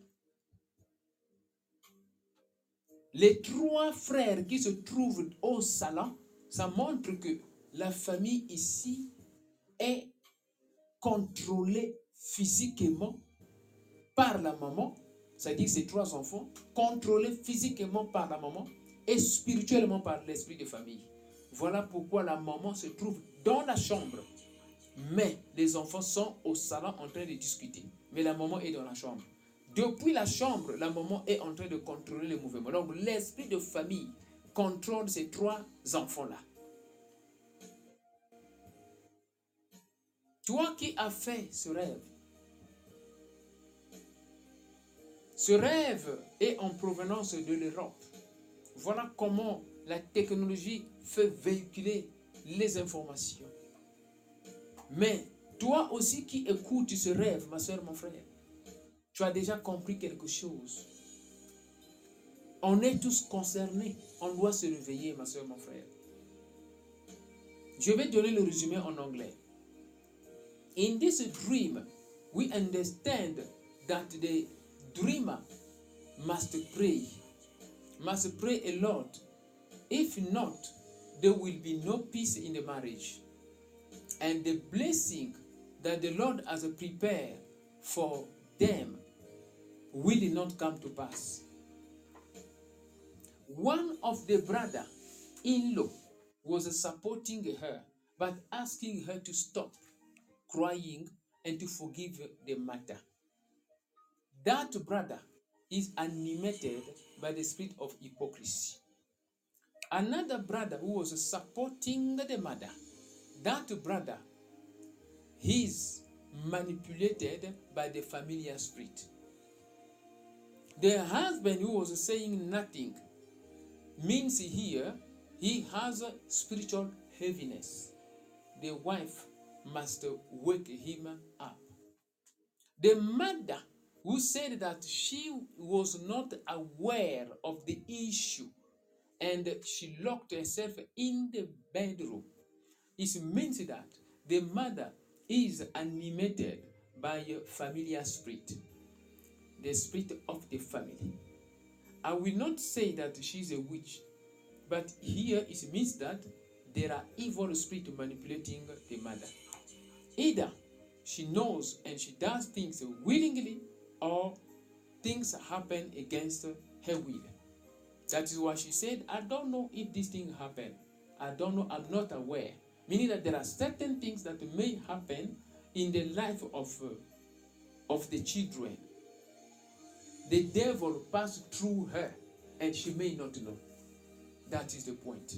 Les trois frères qui se trouvent au salon, ça montre que la famille ici est contrôlée physiquement par la maman, c'est-à-dire ces trois enfants, contrôlés physiquement par la maman et spirituellement par l'esprit de famille. Voilà pourquoi la maman se trouve dans la chambre, mais les enfants sont au salon en train de discuter. Mais la maman est dans la chambre. Depuis la chambre, la maman est en train de contrôler les mouvements. Donc l'esprit de famille contrôle ces trois enfants-là. Toi qui as fait ce rêve, ce rêve est en provenance de l'Europe. Voilà comment la technologie fait véhiculer les informations. Mais toi aussi qui écoutes ce rêve, ma soeur, mon frère, tu as déjà compris quelque chose. On est tous concernés. On doit se réveiller, ma soeur, mon frère. Je vais donner le résumé en anglais. In this dream, we understand that the dreamer must pray, must pray a lot. If not, there will be no peace in the marriage. And the blessing that the Lord has prepared for them will not come to pass. One of the brother-in-law was supporting her, but asking her to stop crying and to forgive the matter. That brother is animated by the spirit of hypocrisy. Another brother who was supporting the mother, that brother is manipulated by the familiar spirit. The husband who was saying nothing means here he has a spiritual heaviness. The wife must wake him up. The mother who said that she was not aware of the issue and she locked herself in the bedroom. It means that the mother is animated by a familiar spirit, the spirit of the family. I will not say that she's a witch, but here it means that there are evil spirits manipulating the mother. Either she knows and she does things willingly, or things happen against her will. That is why she said, I don't know if this thing happened. I don't know, I'm not aware. Meaning that there are certain things that may happen in the life of, uh, of the children. The devil passed through her and she may not know. That is the point.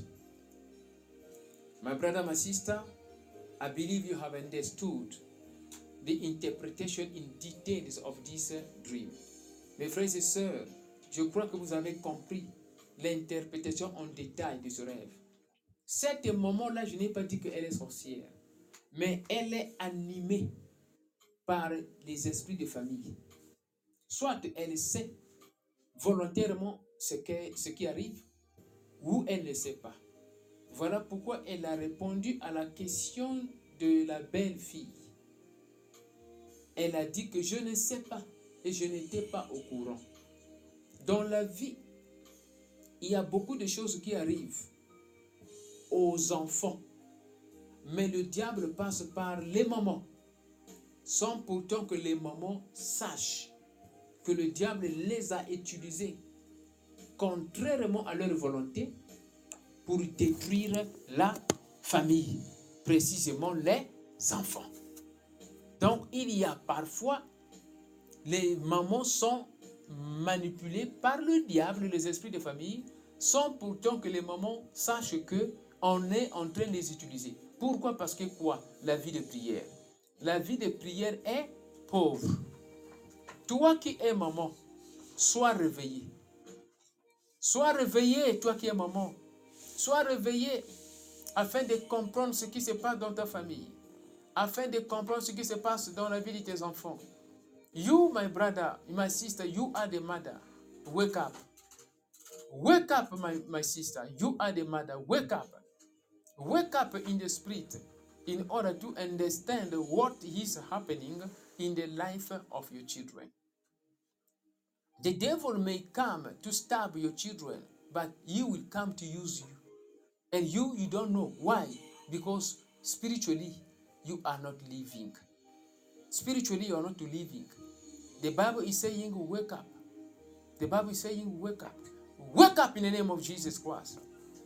My brother, my sister, I believe you have understood the interpretation in details of this uh, dream. Mes frères et sœurs, je crois que vous avez compris l'interprétation en détail de ce rêve. Cet moment-là, je n'ai pas dit qu'elle est sorcière, mais elle est animée par les esprits de famille. Soit elle sait volontairement ce, que, ce qui arrive, ou elle ne sait pas. Voilà pourquoi elle a répondu à la question de la belle-fille. Elle a dit que je ne sais pas et je n'étais pas au courant. Dans la vie, il y a beaucoup de choses qui arrivent aux enfants, mais le diable passe par les mamans, sans pourtant que les mamans sachent que le diable les a utilisés contrairement à leur volonté pour détruire la famille, précisément les enfants. Donc, il y a parfois, les mamans sont manipulées par le diable, les esprits de famille, sans pourtant que les mamans sachent qu'on est en train de les utiliser. Pourquoi? Parce que quoi? La vie de prière. La vie de prière est pauvre. Toi qui es maman, sois réveillé. Sois réveillé, toi qui es maman. Sois réveillé afin de comprendre ce qui se passe dans ta famille. Afin de comprendre ce qui se passe dans la vie de tes enfants. You, my brother, my sister, you are the mother. Wake up. Wake up, my, my sister. You are the mother. Wake up. Wake up in the spirit in order to understand what is happening in the life of your children. The devil may come to stab your children, but he will come to use you. And you, you don't know why. Because spiritually, you are not living. Spiritually, you are not living. The Bible is saying, wake up. The Bible is saying, wake up. Wake up in the name of Jesus Christ.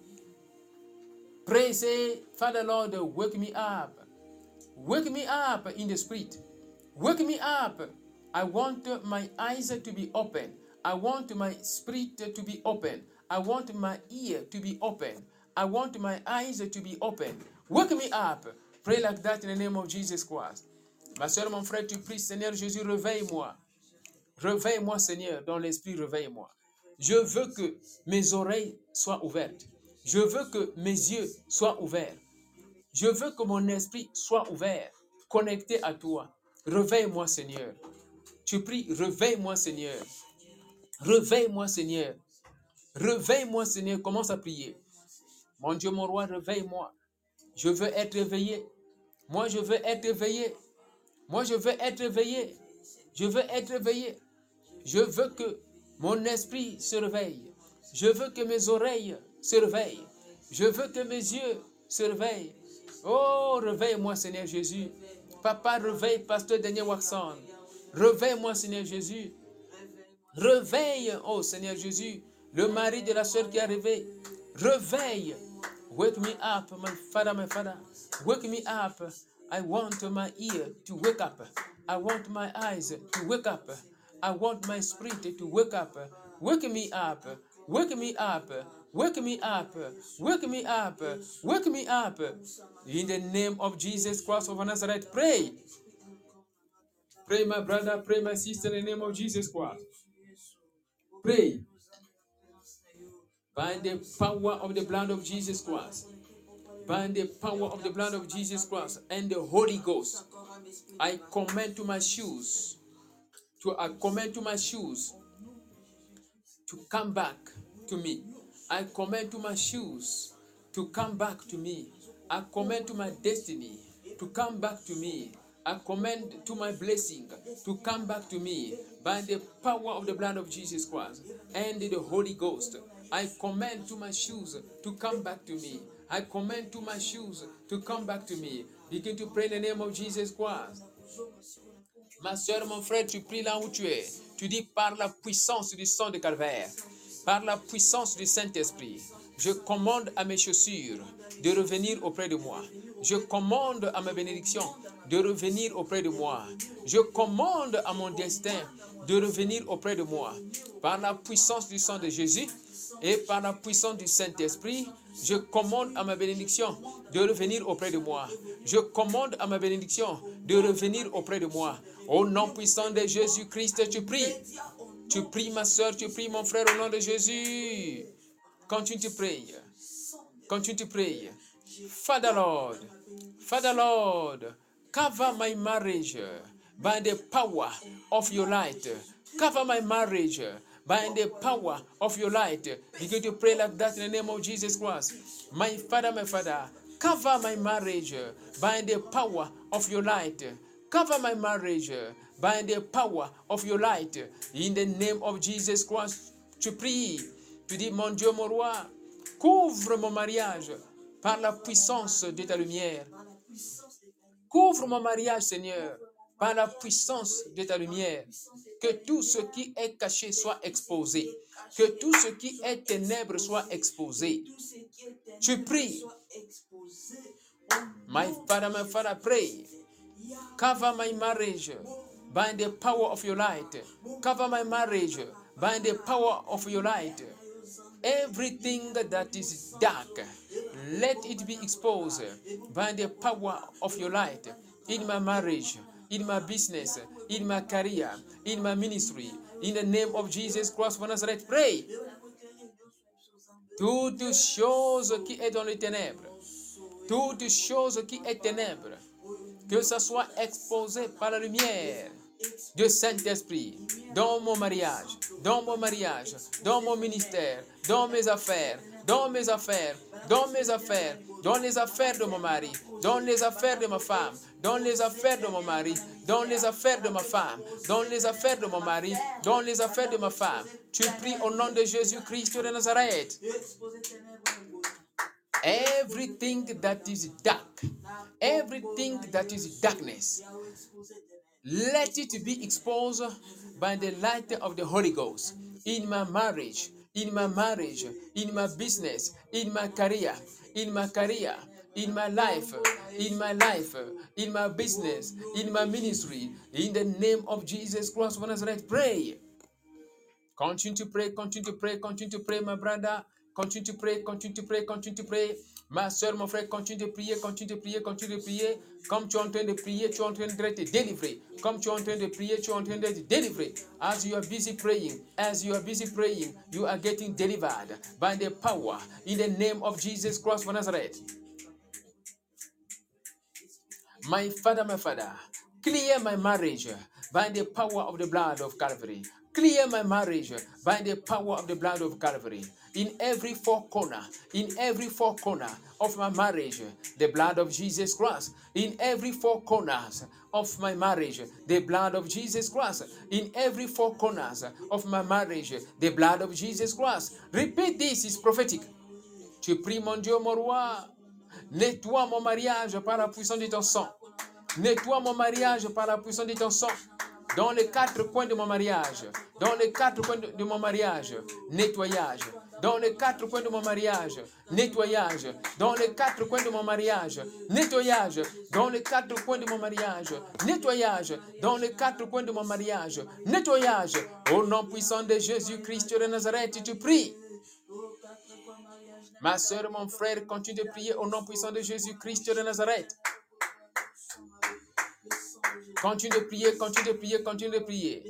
Pray, say, Father Lord, wake me up. Wake me up in the spirit. Wake me up. I want my eyes to be open. I want my spirit to be open. I want my ear to be open. I want my eyes to be open. Wake me up. Pray like that in the name of Jesus Christ. Ma soeur, mon frère, tu pries, Seigneur Jésus, réveille-moi. Réveille-moi, Seigneur, dans l'esprit, réveille-moi. Je veux que mes oreilles soient ouvertes. Je veux que mes yeux soient ouverts. Je veux que mon esprit soit ouvert, connecté à toi. Réveille-moi, Seigneur. Tu pries, réveille-moi, Seigneur. Réveille-moi, Seigneur. Réveille-moi, Seigneur. Commence à prier. Mon Dieu, mon roi, réveille-moi. Je veux être éveillé. Moi, je veux être éveillé. Moi, je veux être éveillé. Je veux être éveillé. Je veux que mon esprit se réveille. Je veux que mes oreilles se réveillent. Je veux que mes yeux se réveillent. Oh, réveille-moi, Seigneur Jésus. Papa, réveille Pasteur Daniel Waxon. Réveille-moi, Seigneur Jésus. Réveille, oh Seigneur Jésus, le mari de la soeur qui est arrivé. Réveille. Wake me up, my father, my father. Wake me up. I want my ear to wake up. I want my eyes to wake up. I want my spirit to wake up. Wake me up. Wake me up. Wake me up. Wake me up. Wake me up. In the name of Jesus Christ of Nazareth, pray. Pray, my brother. Pray, my sister, in the name of Jesus Christ. Pray. By the power of the blood of Jesus Christ. By the power of the blood of Jesus Christ and the Holy Ghost, I command to my shoes, to I command to my shoes to come back to me. I command to my shoes to come back to me. I command to my destiny to come back to me. I command to my blessing to come back to me by the power of the blood of Jesus Christ and the Holy Ghost. I command to my shoes to come back to me. I command to my shoes to come back to me. Begin to pray in the name of Jesus Christ. Ma soeur, mon frère, tu pries là où tu es. Tu dis par la puissance du sang de Calvaire, par la puissance du Saint-Esprit, je commande à mes chaussures de revenir auprès de moi. Je commande à ma bénédiction de revenir auprès de moi. Je commande à mon destin de revenir auprès de moi. Par la puissance du sang de Jésus et par la puissance du Saint-Esprit, je commande à ma bénédiction de revenir auprès de moi. Je commande à ma bénédiction de revenir auprès de moi. Au nom puissant de Jésus-Christ, tu pries. Tu pries, ma soeur, tu pries, mon frère, au nom de Jésus. Continue de prier. Continue de prier. Father Lord, Father Lord, cover my marriage by the power of your light. Cover my marriage by the power of your light. Begin to pray like that in the name of Jesus Christ. My Father, my Father, cover my marriage by the power of your light. Cover my marriage by the power of your light. In the name of Jesus Christ, tu pries. Tu dis, mon Dieu, mon roi, couvre mon mariage par la puissance de ta lumière. Couvre mon mariage, Seigneur, par la puissance de ta lumière. Que tout ce qui est caché soit exposé. Que tout ce qui est ténèbres soit exposé. Tu pries. My Father, my Father, pray. Cover my marriage by the power of your light. Cover my marriage by the power of your light. Everything that is dark, let it be exposed by the power of your light. In my marriage, in my business, in my career, in my ministry, in the name of Jesus Christ of Nazareth, pray. Toute chose qui est dans les ténèbres, toute chose qui est ténèbres, que ça soit exposé par la lumière du Saint-Esprit dans mon mariage, dans mon mariage, dans mon ministère, dans mes affaires, dans mes affaires, dans mes affaires, dans les affaires de mon mari, dans les affaires de ma femme, dans les affaires de mon mari, dans les affaires de ma femme, dans les affaires de mon mari, dans les affaires de ma femme. Tu pries au nom de Jésus-Christ de Nazareth. Everything that is dark, everything that is darkness, let it be exposed by the light of the Holy Ghost in my marriage, in my marriage, in my business, in my career, in my career, in my life, in my life, in my business, in my ministry, in the name of Jesus Christ of Nazareth, pray. Continue to pray, continue to pray, continue to pray, my brother. Continue to pray, continue to pray, continue to pray. Ma soeur, mon frère, continue de prier, continue de prier, continue de prier. Comme tu es en train de prier, tu es en train d'être délivré. Comme tu es en train de prier, tu es en train d'être délivré. As you are busy praying, as you are busy praying, you are getting delivered by the power in the name of Jesus Christ of Nazareth. My Father, my Father, clear my marriage by the power of the blood of Calvary. Clear my marriage by the power of the blood of Calvary. In every four corner, in every four corner of my marriage, the blood of Jesus Christ. In every four corners of my marriage, the blood of Jesus Christ. In every four corners of my marriage, the blood of Jesus Christ. Repeat this, is prophetic. Tu pries, mon Dieu, mon roi. Nettoie mon mariage par la puissance de ton sang. Nettoie mon mariage par la puissance de ton sang. Dans les quatre coins de mon mariage, dans les quatre coins de, de mon mariage, nettoyage. Dans les quatre coins de mon mariage, nettoyage. Dans les quatre coins de mon mariage, nettoyage. Dans les quatre coins de mon mariage, nettoyage. Dans les quatre coins de mon mariage, nettoyage. Au nom puissant de Jésus-Christ de Nazareth, tu pries. Ma soeur, mon frère, continue de prier au nom puissant de Jésus-Christ de Nazareth. Continue de prier, continue de prier, continue de prier.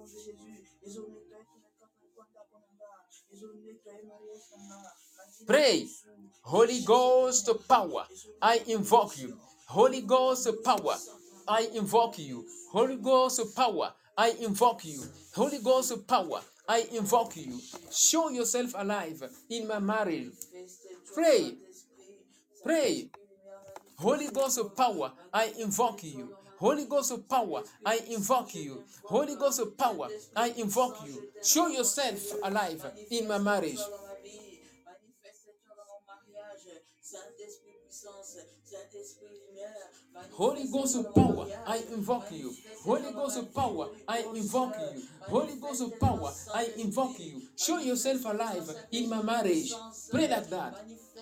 Pray. Holy Ghost power, I invoke you. Holy Ghost power, I invoke you. Holy Ghost power, I invoke you. Holy Ghost power, I invoke you. Show yourself alive in my marriage. Pray. Pray. Holy Ghost power, I invoke you. Holy Ghost power, I invoke you. Holy Ghost power, I invoke you. Show yourself alive in my marriage. Holy Ghost power, I invoke you. Holy Ghost power, I invoke you. Holy Ghost power, I invoke you. Show yourself alive in my marriage. Pray like that.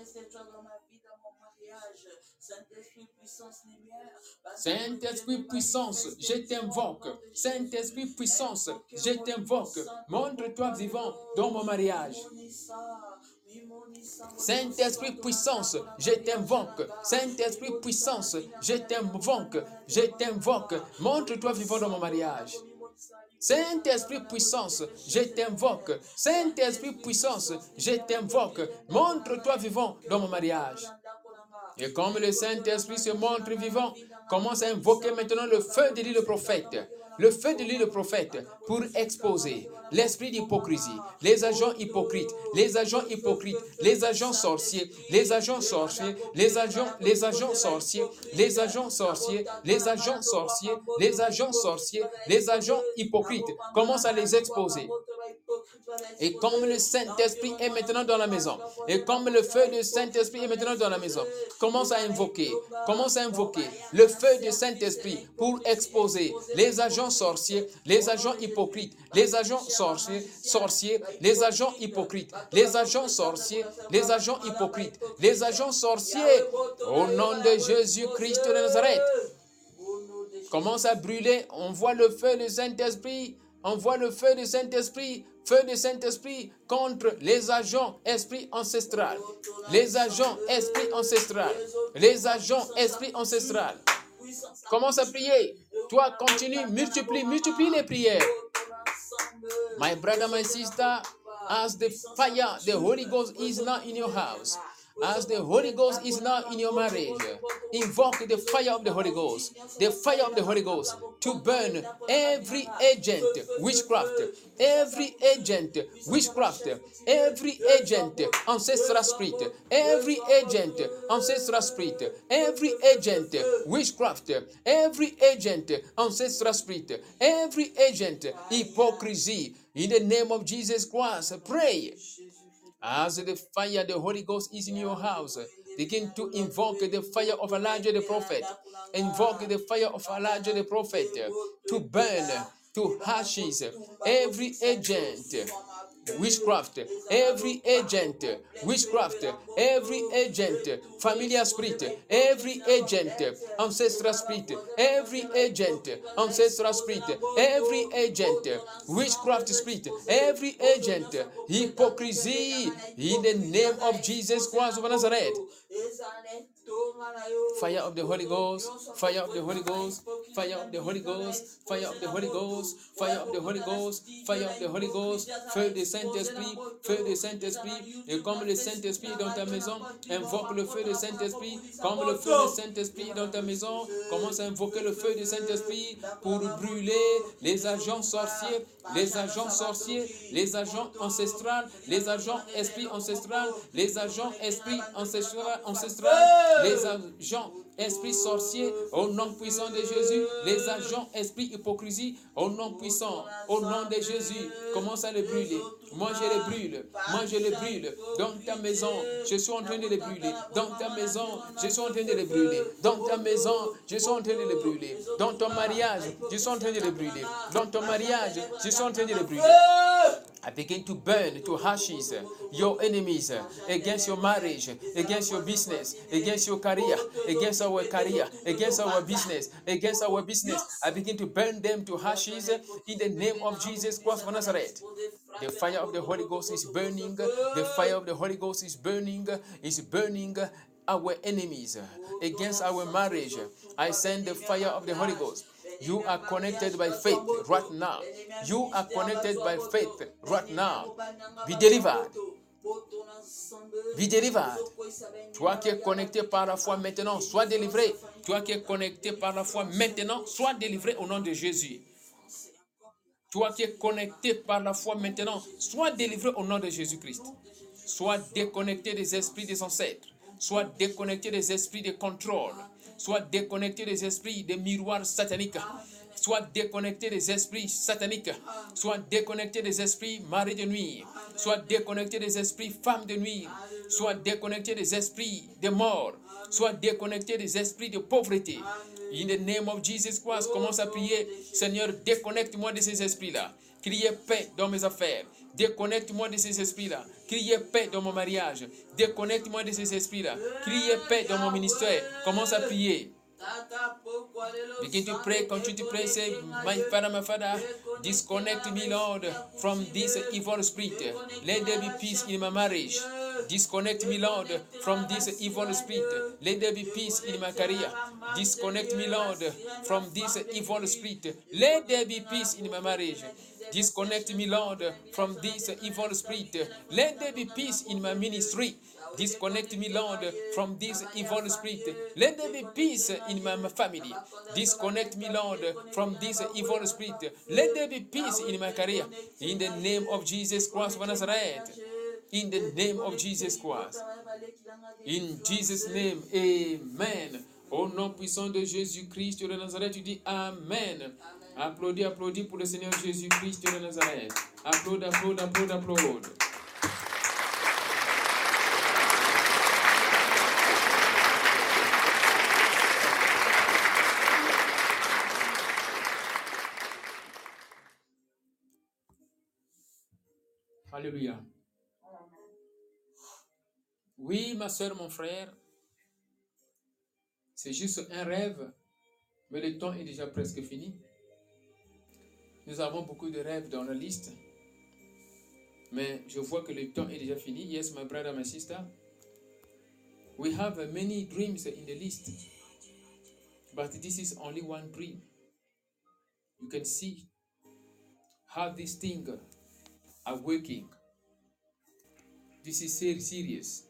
Saint-Esprit puissance, je t'invoque. Saint-Esprit puissance, je t'invoque. Montre-toi vivant dans mon mariage. Saint-Esprit puissance, je t'invoque. Saint-Esprit puissance, je t'invoque. Je t'invoque. Montre-toi vivant dans mon mariage. Saint-Esprit puissance, je t'invoque. Saint-Esprit puissance, je t'invoque. Montre-toi vivant dans mon mariage. Et comme le Saint-Esprit se montre vivant, commence à invoquer maintenant le feu de l'île prophète. Le feu de l'île prophète pour exposer l'esprit d'hypocrisie, les agents hypocrites, les agents hypocrites, les agents sorciers, les agents sorciers, les agents, les agents sorciers, les agents sorciers, les agents sorciers, les agents sorciers, les agents hypocrites. Commence à les exposer. Et comme le Saint-Esprit est maintenant dans la maison, et comme le feu du Saint-Esprit est maintenant dans la maison, commence à invoquer, commence à invoquer le feu du Saint-Esprit pour exposer les agents sorciers, les agents hypocrites, les agents sorciers, sorciers, les agents hypocrites, les agents sorciers, les agents hypocrites, les agents sorciers, au nom de Jésus-Christ de Nazareth. Commence à brûler, on voit le feu du Saint-Esprit, on voit le feu du Saint-Esprit, feu du Saint-Esprit contre les agents esprits ancestral, les agents esprits ancestral, les agents esprits ancestral. Commence à prier. Toi, continue, multiplie, multiplie les prières. My brother, my sister, as the fire, the Holy Ghost is now in your house. As the Holy Ghost is now in your marriage, invoke the fire of the Holy Ghost, the fire of the Holy Ghost to burn every agent, witchcraft, every agent, witchcraft, every agent, ancestral spirit, every agent, ancestral spirit, every agent, witchcraft, every agent, ancestral spirit, every agent, hypocrisy. In the name of Jesus Christ, pray. As the fire, the Holy Ghost is in your house, begin to invoke the fire of Elijah the prophet. Invoke the fire of Elijah the prophet to burn, to ashes every agent, witchcraft, every agent, witchcraft, every agent, familiar spirit, every agent, ancestral spirit, every agent, ancestral spirit, every agent, witchcraft spirit, every agent, hypocrisy, in the name of Jesus Christ of Nazareth. Fire of the Holy Ghost, fire of the Holy Ghost, fire of the Holy Ghost, fire of the Holy Ghost, fire of the Holy Ghost, fire of the Holy Ghost, feu du Saint-Esprit, feu du Saint-Esprit, et comme le Saint-Esprit est dans ta maison, invoque le feu du Saint-Esprit, comme le feu du Saint-Esprit est dans ta maison, commence à invoquer le feu du Saint-Esprit pour brûler les agents sorciers, les agents sorciers, les agents ancestrales, les agents esprits ancestrales, les agents esprits ancestrales, ancestrales, les agents esprits sorciers, au nom puissant de Jésus, les agents esprits hypocrisie, au nom puissant, au nom de Jésus, commence à les brûler. Moi je les brûle, moi je les brûle. Dans ta maison, je suis en train de les brûler. Dans ta maison, je suis en train de les brûler. Dans ta maison, je suis en train de les brûler. Dans ton mariage, je suis en train de les brûler. Dans ton mariage, je suis en train de les brûler. I begin to burn to ashes your enemies against your marriage, against your business, against your career, against our career, against our business, against our business. I begin to burn them to ashes in the name of Jesus Christ of Nazareth. The fire of the Holy Ghost is burning. The fire of the Holy Ghost is burning. Is burning our enemies against our marriage. I send the fire of the Holy Ghost. You are connected by faith right now. You are connected by faith right now. Be delivered. Be delivered. Toi qui es connecté par la foi maintenant, sois délivré. Toi qui es connecté par la foi maintenant, sois délivré au nom de Jésus. Toi qui es connecté par la foi maintenant, sois délivré au nom de Jésus-Christ. Sois déconnecté des esprits des ancêtres. Sois déconnecté des esprits de contrôle. Sois déconnecté des esprits des miroirs sataniques. Sois déconnecté des esprits sataniques. Sois déconnecté des esprits mari de nuit. Sois déconnecté des esprits femmes de nuit. Sois déconnecté des esprits de mort. Sois déconnecté des esprits de pauvreté. In the name of Jesus Christ, commence à prier. Seigneur, déconnecte-moi de ces esprits-là. Qu'il y ait paix dans mes affaires. Déconnecte-moi de ces esprits-là. Qu'il y ait paix dans mon mariage. Déconnecte-moi de ces esprits-là. Qu'il y ait paix dans mon ministère. Commence à prier. Begin to pray, continue to pray. Say, my Father, my Father, disconnect me, Lord, from this evil spirit. Let there be peace in my marriage. Disconnect me, Lord, from this evil spirit. Let there be peace in my career. Disconnect me, Lord, from this evil spirit. Let there be peace in my marriage. Disconnect me, Lord, from this evil spirit. Let there be peace in my ministry. Disconnect me, Lord, from this evil spirit. Let there be peace in my family. Disconnect me, Lord, from this evil spirit. Let there be peace in my career. In the name of Jesus Christ of Nazareth. In the name of Jesus Christ. In Jesus' name, amen. Au nom puissant de Jésus-Christ de Nazareth, tu dis Amen. Applaudis, applaudis pour le Seigneur Jésus-Christ de Nazareth. Applaudis, applaudis, applaudis, applaudis. Alléluia. Oui, ma soeur, mon frère, c'est juste un rêve, mais le temps est déjà presque fini. Nous avons beaucoup de rêves dans la liste, mais je vois que le temps est déjà fini. Yes, my brother, my sister. We have many dreams in the list, but this is only one dream. You can see how these things are working. This is very serious.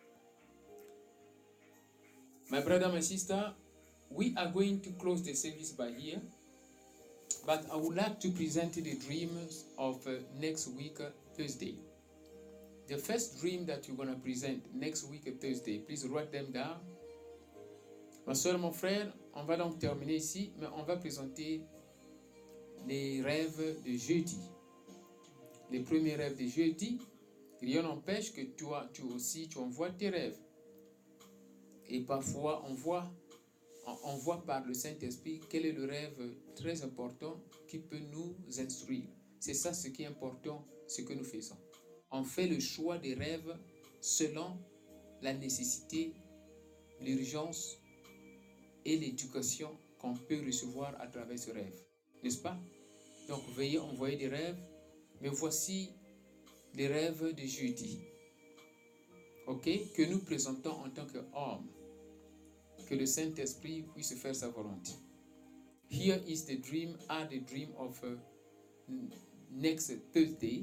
My brother, my sister, we are going to close the service by here, but I would like to present the dreams of uh, next week, uh, Thursday. The first dream that you're going to present next week, uh, Thursday, please write them down. Ma soeur, mon frère, on va donc terminer ici, mais on va présenter les rêves de jeudi. Les premiers rêves de jeudi, rien n'empêche que toi, tu aussi, tu envoies tes rêves. Et parfois, on voit, on voit par le Saint-Esprit quel est le rêve très important qui peut nous instruire. C'est ça ce qui est important, ce que nous faisons. On fait le choix des rêves selon la nécessité, l'urgence et l'éducation qu'on peut recevoir à travers ce rêve. N'est-ce pas? Donc, veuillez envoyer des rêves, mais voici les rêves de jeudi. Ok? Que nous présentons en tant qu'hommes. Que le Saint-Esprit puisse faire sa volonté. Here is the dream, are the dream of uh, next Thursday.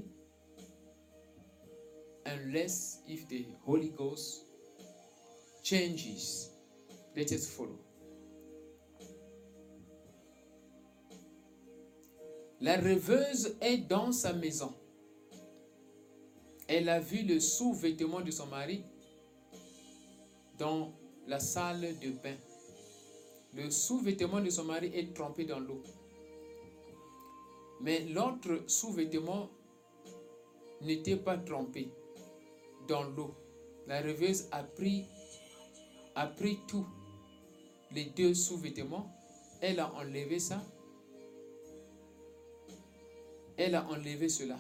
Unless if the Holy Ghost changes, let us follow. La rêveuse est dans sa maison. Elle a vu le sous-vêtement de son mari dans la salle de bain. Le sous-vêtement de son mari est trempé dans l'eau. Mais l'autre sous-vêtement n'était pas trempé dans l'eau. La rêveuse a pris, a pris tout, les deux sous-vêtements. Elle a enlevé ça. Elle a enlevé cela.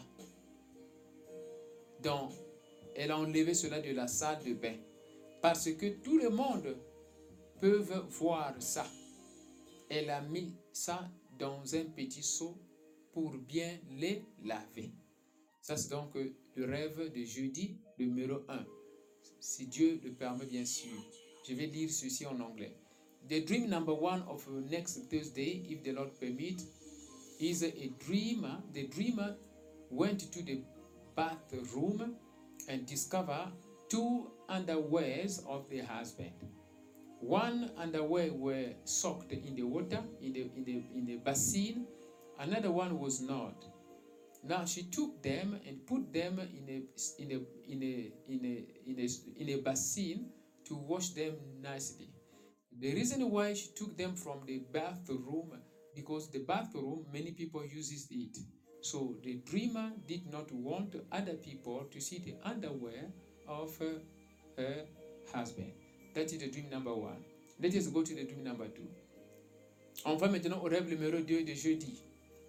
Donc, elle a enlevé cela de la salle de bain. Parce que tout le monde peut voir ça. Elle a mis ça dans un petit seau pour bien les laver. Ça, c'est donc le rêve de jeudi numéro un. Si Dieu le permet, bien sûr. Je vais lire ceci en anglais. The dream number one of next Thursday, if the Lord permit, is a dreamer. The dreamer went to the bathroom and discovered two underwears of the husband. One underwear were soaked in the water, in the, in the, in the basin. Another one was not. Now she took them and put them in a, in a, in a, in a, in a, in a basin to wash them nicely. The reason why she took them from the bathroom, because the bathroom, many people uses it. So the dreamer did not want other people to see the underwear of uh, her husband. That is the dream number one. Let us go to the dream number two. On va maintenant au rêve numéro deux de jeudi.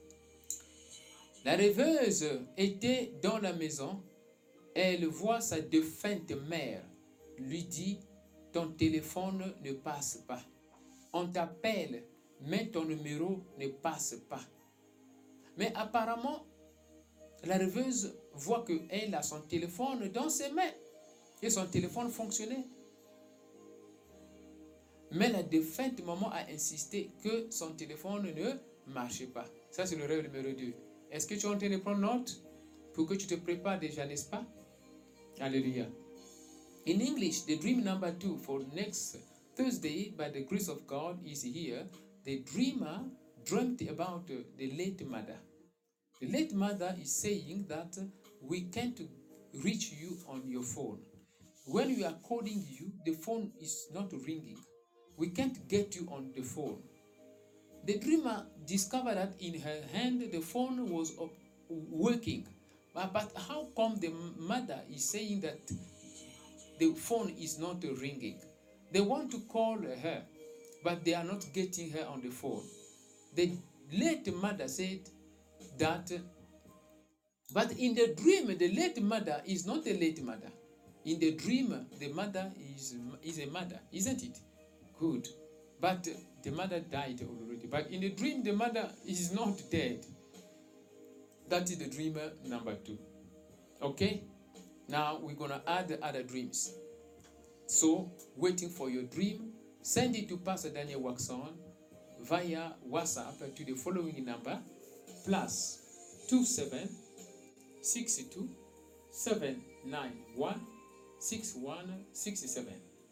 La rêveuse était dans la maison. Elle voit sa défunte mère. Lui dit, ton téléphone ne passe pas. On t'appelle, mais ton numéro ne passe pas. Mais apparemment, la rêveuse voit qu'elle a son téléphone dans ses mains. Et son téléphone fonctionnait. Mais la défunte maman a insisté que son téléphone ne marchait pas. Ça, c'est le rêve numéro deux. Est-ce que tu es en train de prendre note pour que tu te prépares déjà, n'est-ce pas? Alléluia. In English, the dream number two for next Thursday, by the grace of God, is here. The dreamer dreamt about the late mother. The late mother is saying that we can't reach you on your phone. When we are calling you, the phone is not ringing. We can't get you on the phone. The dreamer discovered that in her hand the phone was up, working. But, but how come the mother is saying that the phone is not ringing? They want to call her, but they are not getting her on the phone. The late mother said that, but in the dream, the late mother is not a late mother. In the dream, the mother is, is a mother, isn't it? Good. But the mother died already. But in the dream, the mother is not dead. That is the dreamer number two. Okay? Now we're going to add the other dreams. So, waiting for your dream, send it to Pastor Daniel Waxon via WhatsApp to the following number, plus two seven six two seven nine one six one six seven.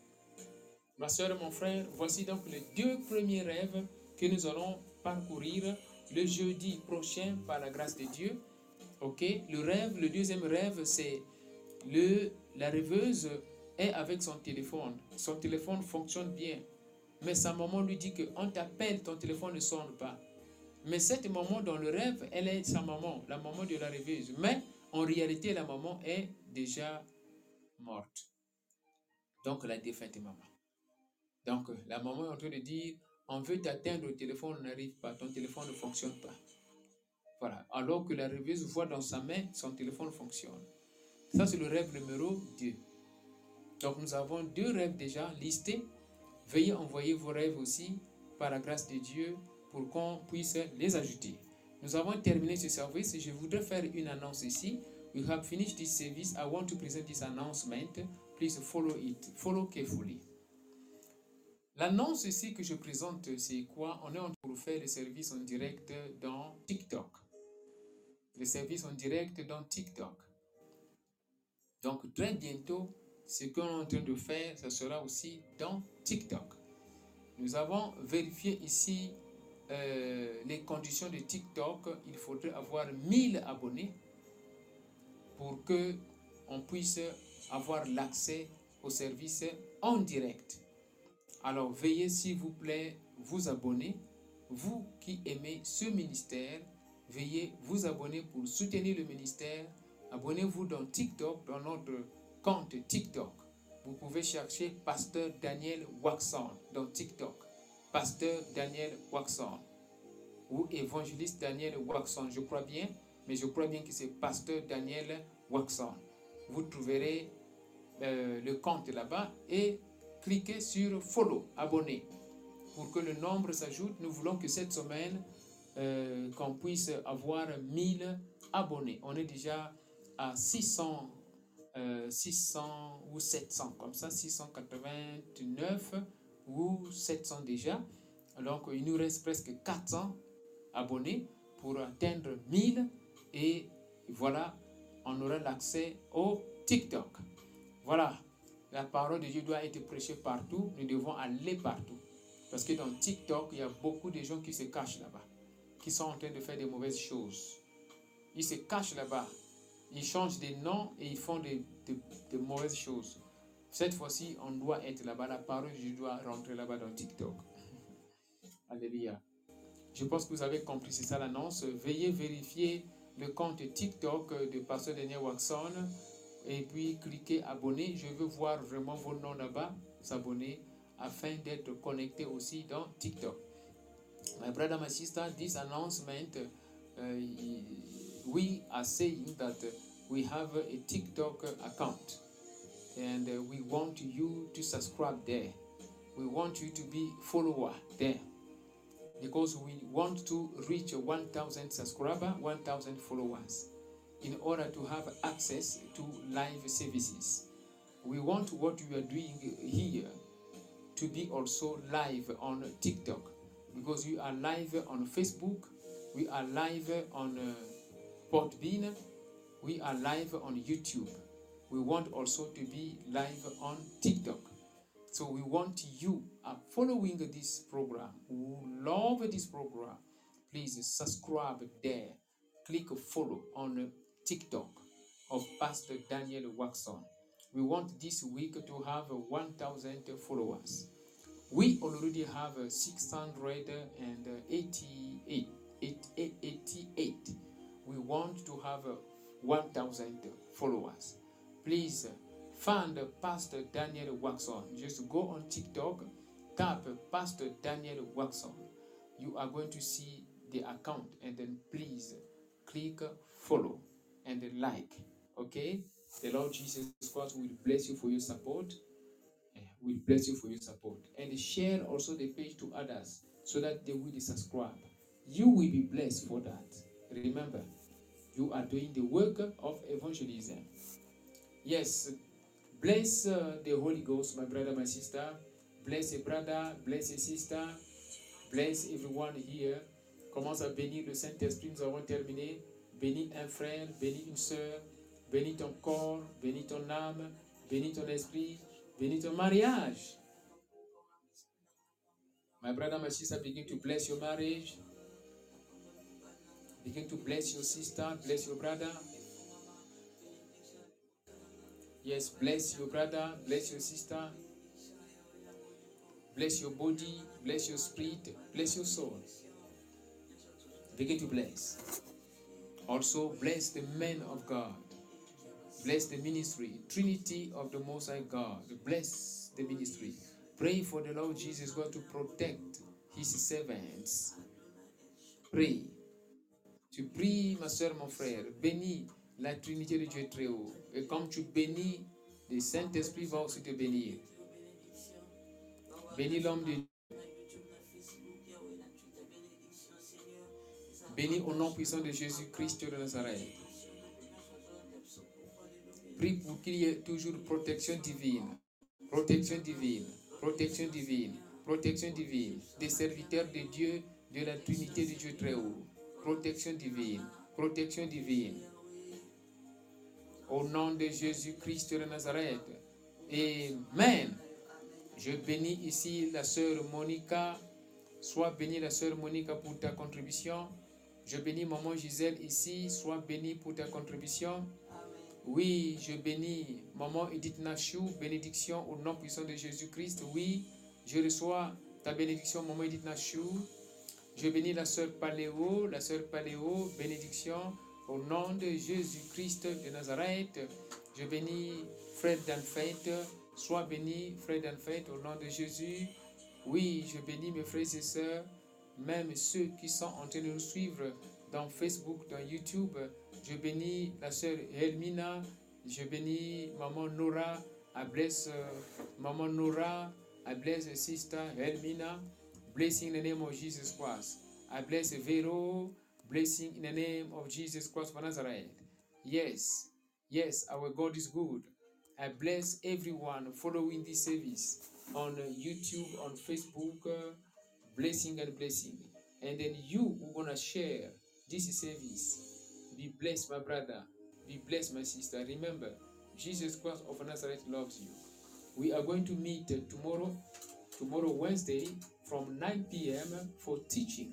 Ma soeur et mon frère, voici donc les deux premiers rêves que nous allons parcourir le jeudi prochain par la grâce de Dieu. Ok, le rêve, le deuxième rêve, c'est le, la rêveuse est avec son téléphone. Son téléphone fonctionne bien. Mais sa maman lui dit qu'on t'appelle, ton téléphone ne sonne pas. Mais cette maman dans le rêve, elle est sa maman, la maman de la rêveuse. Mais en réalité, la maman est déjà morte. Donc la défunte maman. Donc la maman est en train de dire, on veut t'atteindre au téléphone, on n'arrive pas, ton téléphone ne fonctionne pas. Voilà. Alors que la rêveuse voit dans sa main, son téléphone fonctionne. Ça, c'est le rêve numéro deux. Donc nous avons deux rêves déjà listés. Veuillez envoyer vos rêves aussi par la grâce de Dieu pour qu'on puisse les ajouter. Nous avons terminé ce service. Je voudrais faire une annonce ici. We have finished this service. I want to present this announcement. Please follow it. Follow carefully. L'annonce ici que je présente, c'est quoi? On est en train de faire le service en direct dans TikTok. Le service en direct dans TikTok. Donc très bientôt, ce qu'on est en train de faire, ça sera aussi dans TikTok. Nous avons vérifié ici euh, les conditions de TikTok. Il faudrait avoir mille abonnés pour que on puisse avoir l'accès au service en direct. Alors veuillez s'il vous plaît vous abonner. Vous qui aimez ce ministère, veuillez vous abonner pour soutenir le ministère. Abonnez-vous dans TikTok, dans notre compte TikTok. Vous pouvez chercher Pasteur Daniel Waxon dans TikTok. Pasteur Daniel Waxon ou Évangéliste Daniel Waxon, je crois bien, mais je crois bien que c'est Pasteur Daniel Waxon. Vous trouverez euh, le compte là-bas et cliquez sur Follow, abonner, pour que le nombre s'ajoute. Nous voulons que cette semaine, euh, qu'on puisse avoir mille abonnés. On est déjà à six cents, euh, six cents ou sept cents, comme ça, six cent quatre-vingt-neuf ou sept cents déjà. Alors il nous reste presque quatre cents abonnés pour atteindre mille et voilà, on aura l'accès au TikTok. Voilà, la parole de Dieu doit être prêchée partout, nous devons aller partout. Parce que dans TikTok, il y a beaucoup de gens qui se cachent là-bas, qui sont en train de faire des mauvaises choses. Ils se cachent là-bas, ils changent de nom et ils font de, de, de mauvaises choses. Cette fois-ci, on doit être là-bas, la parole de Dieu doit rentrer là-bas dans TikTok. Alléluia. Je pense que vous avez compris, c'est ça l'annonce. Veuillez vérifier le compte TikTok de Pasteur Daniel Waxon et puis cliquez abonner. Je veux voir vraiment vos noms là-bas, s'abonner afin d'être connecté aussi dans TikTok. My brother, my sister, this announcement, uh, we are saying that we have a TikTok account and uh, we want you to subscribe there. We want you to be follower there because we want to reach one thousand subscribers, one thousand followers in order to have access to live services. We want what we are doing here to be also live on TikTok because we are live on Facebook, we are live on uh, Podbean, we are live on YouTube. We want also to be live on TikTok. So we want you are following this program, who love this program, please subscribe there. Click follow on TikTok of Pastor Daniel Waxon. We want this week to have one thousand followers. We already have uh, six hundred eighty-eight, eighty-eight. We want to have uh, one thousand followers. Please uh, find uh, Pastor Daniel Waxon. Just go on TikTok, tap uh, Pastor Daniel Waxon. You are going to see the account, and then please click follow and like. Okay? The Lord Jesus Christ will bless you for your support. Will bless you for your support. And share also the page to others so that they will subscribe. You will be blessed for that. Remember, you are doing the work of evangelism. Yes, bless uh, the Holy Ghost, my brother, my sister. Bless a brother, bless a sister. Bless everyone here. Commence à bénir le Saint-Esprit. Nous avons terminé. Bénis un frère, bénis une sœur. Bénis ton corps, bénis ton âme, bénis ton esprit. Bénis ton mariage. My brother, my sister, begin to bless your marriage. Begin to bless your sister, bless your brother. Yes, bless your brother, bless your sister. Bless your body, bless your spirit, bless your soul. Begin to bless. Also, bless the men of God. Bless the ministry, Trinity of the Most High God. Bless the ministry. Pray for the Lord Jesus God to protect His servants. Pray. Tu pries, ma soeur, mon frère. Bénis la Trinité de Dieu très haut. Et comme tu bénis, le Saint-Esprit va aussi te bénir. Bénis l'homme de Dieu. Bénis au nom puissant de Jésus-Christ de Nazareth. Prie pour qu'il y ait toujours protection divine, protection divine, protection divine, protection divine, des serviteurs de Dieu, de la Trinité de Dieu très haut. Protection divine, protection divine. Au nom de Jésus-Christ de Nazareth. Amen. Je bénis ici la sœur Monica. Sois bénie la sœur Monica pour ta contribution. Je bénis maman Gisèle ici. Sois bénie pour ta contribution. Oui, je bénis maman Edith Nachou, bénédiction au nom puissant de Jésus-Christ. Oui, je reçois ta bénédiction, maman Edith Nachou. Je bénis la sœur Paléo, la sœur Paléo, bénédiction au nom de Jésus-Christ de Nazareth. Je bénis frère Danfait, sois béni frère Danfait au nom de Jésus. Oui, je bénis mes frères et sœurs, même ceux qui sont en train de nous suivre dans Facebook, dans YouTube. Je bénis la sœur Helmina, je bénis maman Nora, I bless uh, maman Nora, I bless sister Helmina, blessing in the name of Jesus Christ. I bless Vero, blessing in the name of Jesus Christ of Nazareth. Yes, yes, our God is good. I bless everyone following this service on YouTube, on Facebook, uh, blessing and blessing. And then you who gonna share this service. Be blessed, my brother. Be blessed, my sister. Remember, Jesus Christ of Nazareth loves you. We are going to meet tomorrow, tomorrow Wednesday, from nine p m for teaching.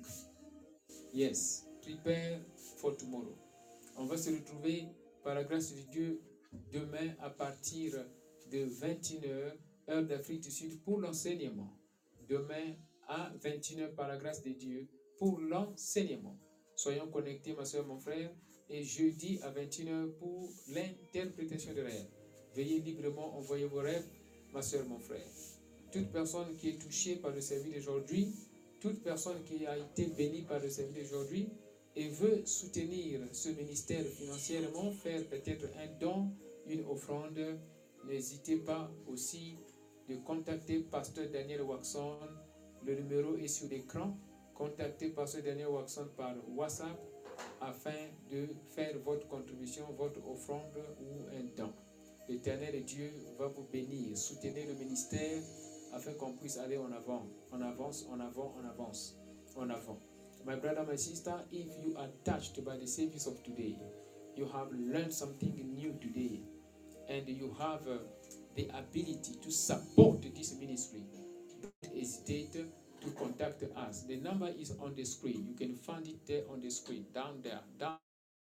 Yes, prepare for tomorrow. On va se retrouver par la grâce de Dieu demain à partir de vingt et une heures, heure d'Afrique du Sud, pour l'enseignement. Demain à vingt et une heures, par la grâce de Dieu, pour l'enseignement. Soyons connectés, ma soeur, mon frère. Et jeudi à vingt et une heures pour l'interprétation de rêves. Veuillez librement envoyer vos rêves, ma soeur, mon frère. Toute personne qui est touchée par le service d'aujourd'hui, toute personne qui a été bénie par le service d'aujourd'hui et veut soutenir ce ministère financièrement, faire peut-être un don, une offrande, n'hésitez pas aussi de contacter Pasteur Daniel Waxon. Le numéro est sur l'écran. Contactez Pasteur Daniel Waxon par WhatsApp afin de faire votre contribution, votre offrande ou un don. L'Éternel Dieu va vous bénir. Soutenez le ministère afin qu'on puisse aller en avant, en avance, en avant, en avance, en avant. My brother, my sister, if you are touched by the service of today, you have learned something new today, and you have uh, the ability to support this ministry, don't hesitate to contact us. The number is on the screen. You can find it there on the screen, down there, down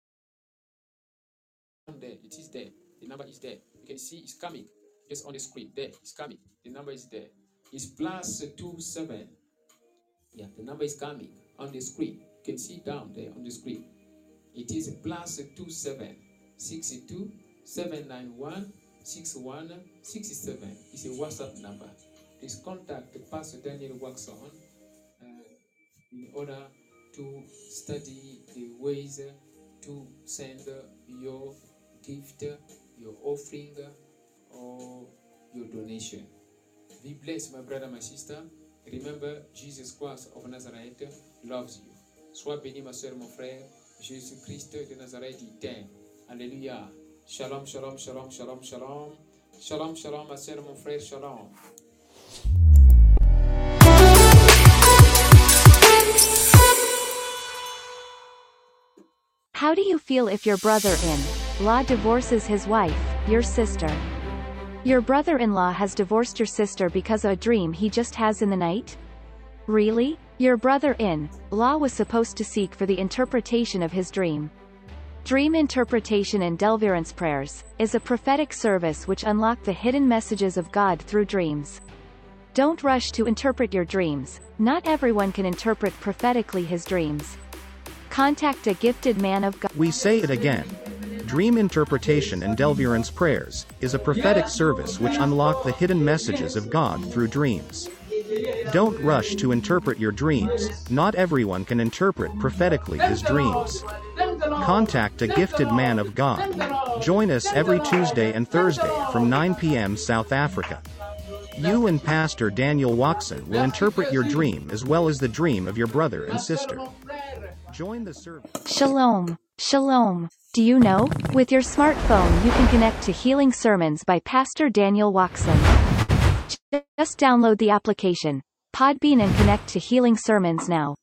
there. It is there. The number is there. You can see it's coming. Just on the screen. There, it's coming. The number is there. It's plus two seven. Yeah, the number is coming on the screen. You can see down there on the screen. It is plus two seven six two seven nine one six one six seven. It's a WhatsApp number. Please contact Pastor Daniel Waxon uh, in order to study the ways to send your gift, your offering, or your donation. Be blessed, my brother, my sister. Remember, Jesus Christ of Nazareth loves you. Sois béni, ma soeur, mon frère. Jésus-Christ de Nazareth, il t'aime. Alléluia. Shalom, shalom, shalom, shalom, shalom. Shalom, shalom, ma soeur, mon frère, shalom. How do you feel if your brother-in-law divorces his wife, your sister? Your brother-in-law has divorced your sister because of a dream he just has in the night? Really? Your brother-in-law was supposed to seek for the interpretation of his dream. Dream interpretation and deliverance prayers is a prophetic service which unlock the hidden messages of God through dreams. Don't rush to interpret your dreams. Not everyone can interpret prophetically his dreams. Contact a gifted man of God. We say it again. Dream interpretation and deliverance prayers is a prophetic service which unlock the hidden messages of God through dreams. Don't rush to interpret your dreams. Not everyone can interpret prophetically his dreams. Contact a gifted man of God. Join us every Tuesday and Thursday from nine p m South Africa. You and Pastor Daniel Waxon will interpret your dream as well as the dream of your brother and sister. Join the service. Shalom. Shalom. Do you know? With your smartphone you can connect to Healing Sermons by Pastor Daniel Waxon. Just download the application, Podbean, and connect to Healing Sermons now.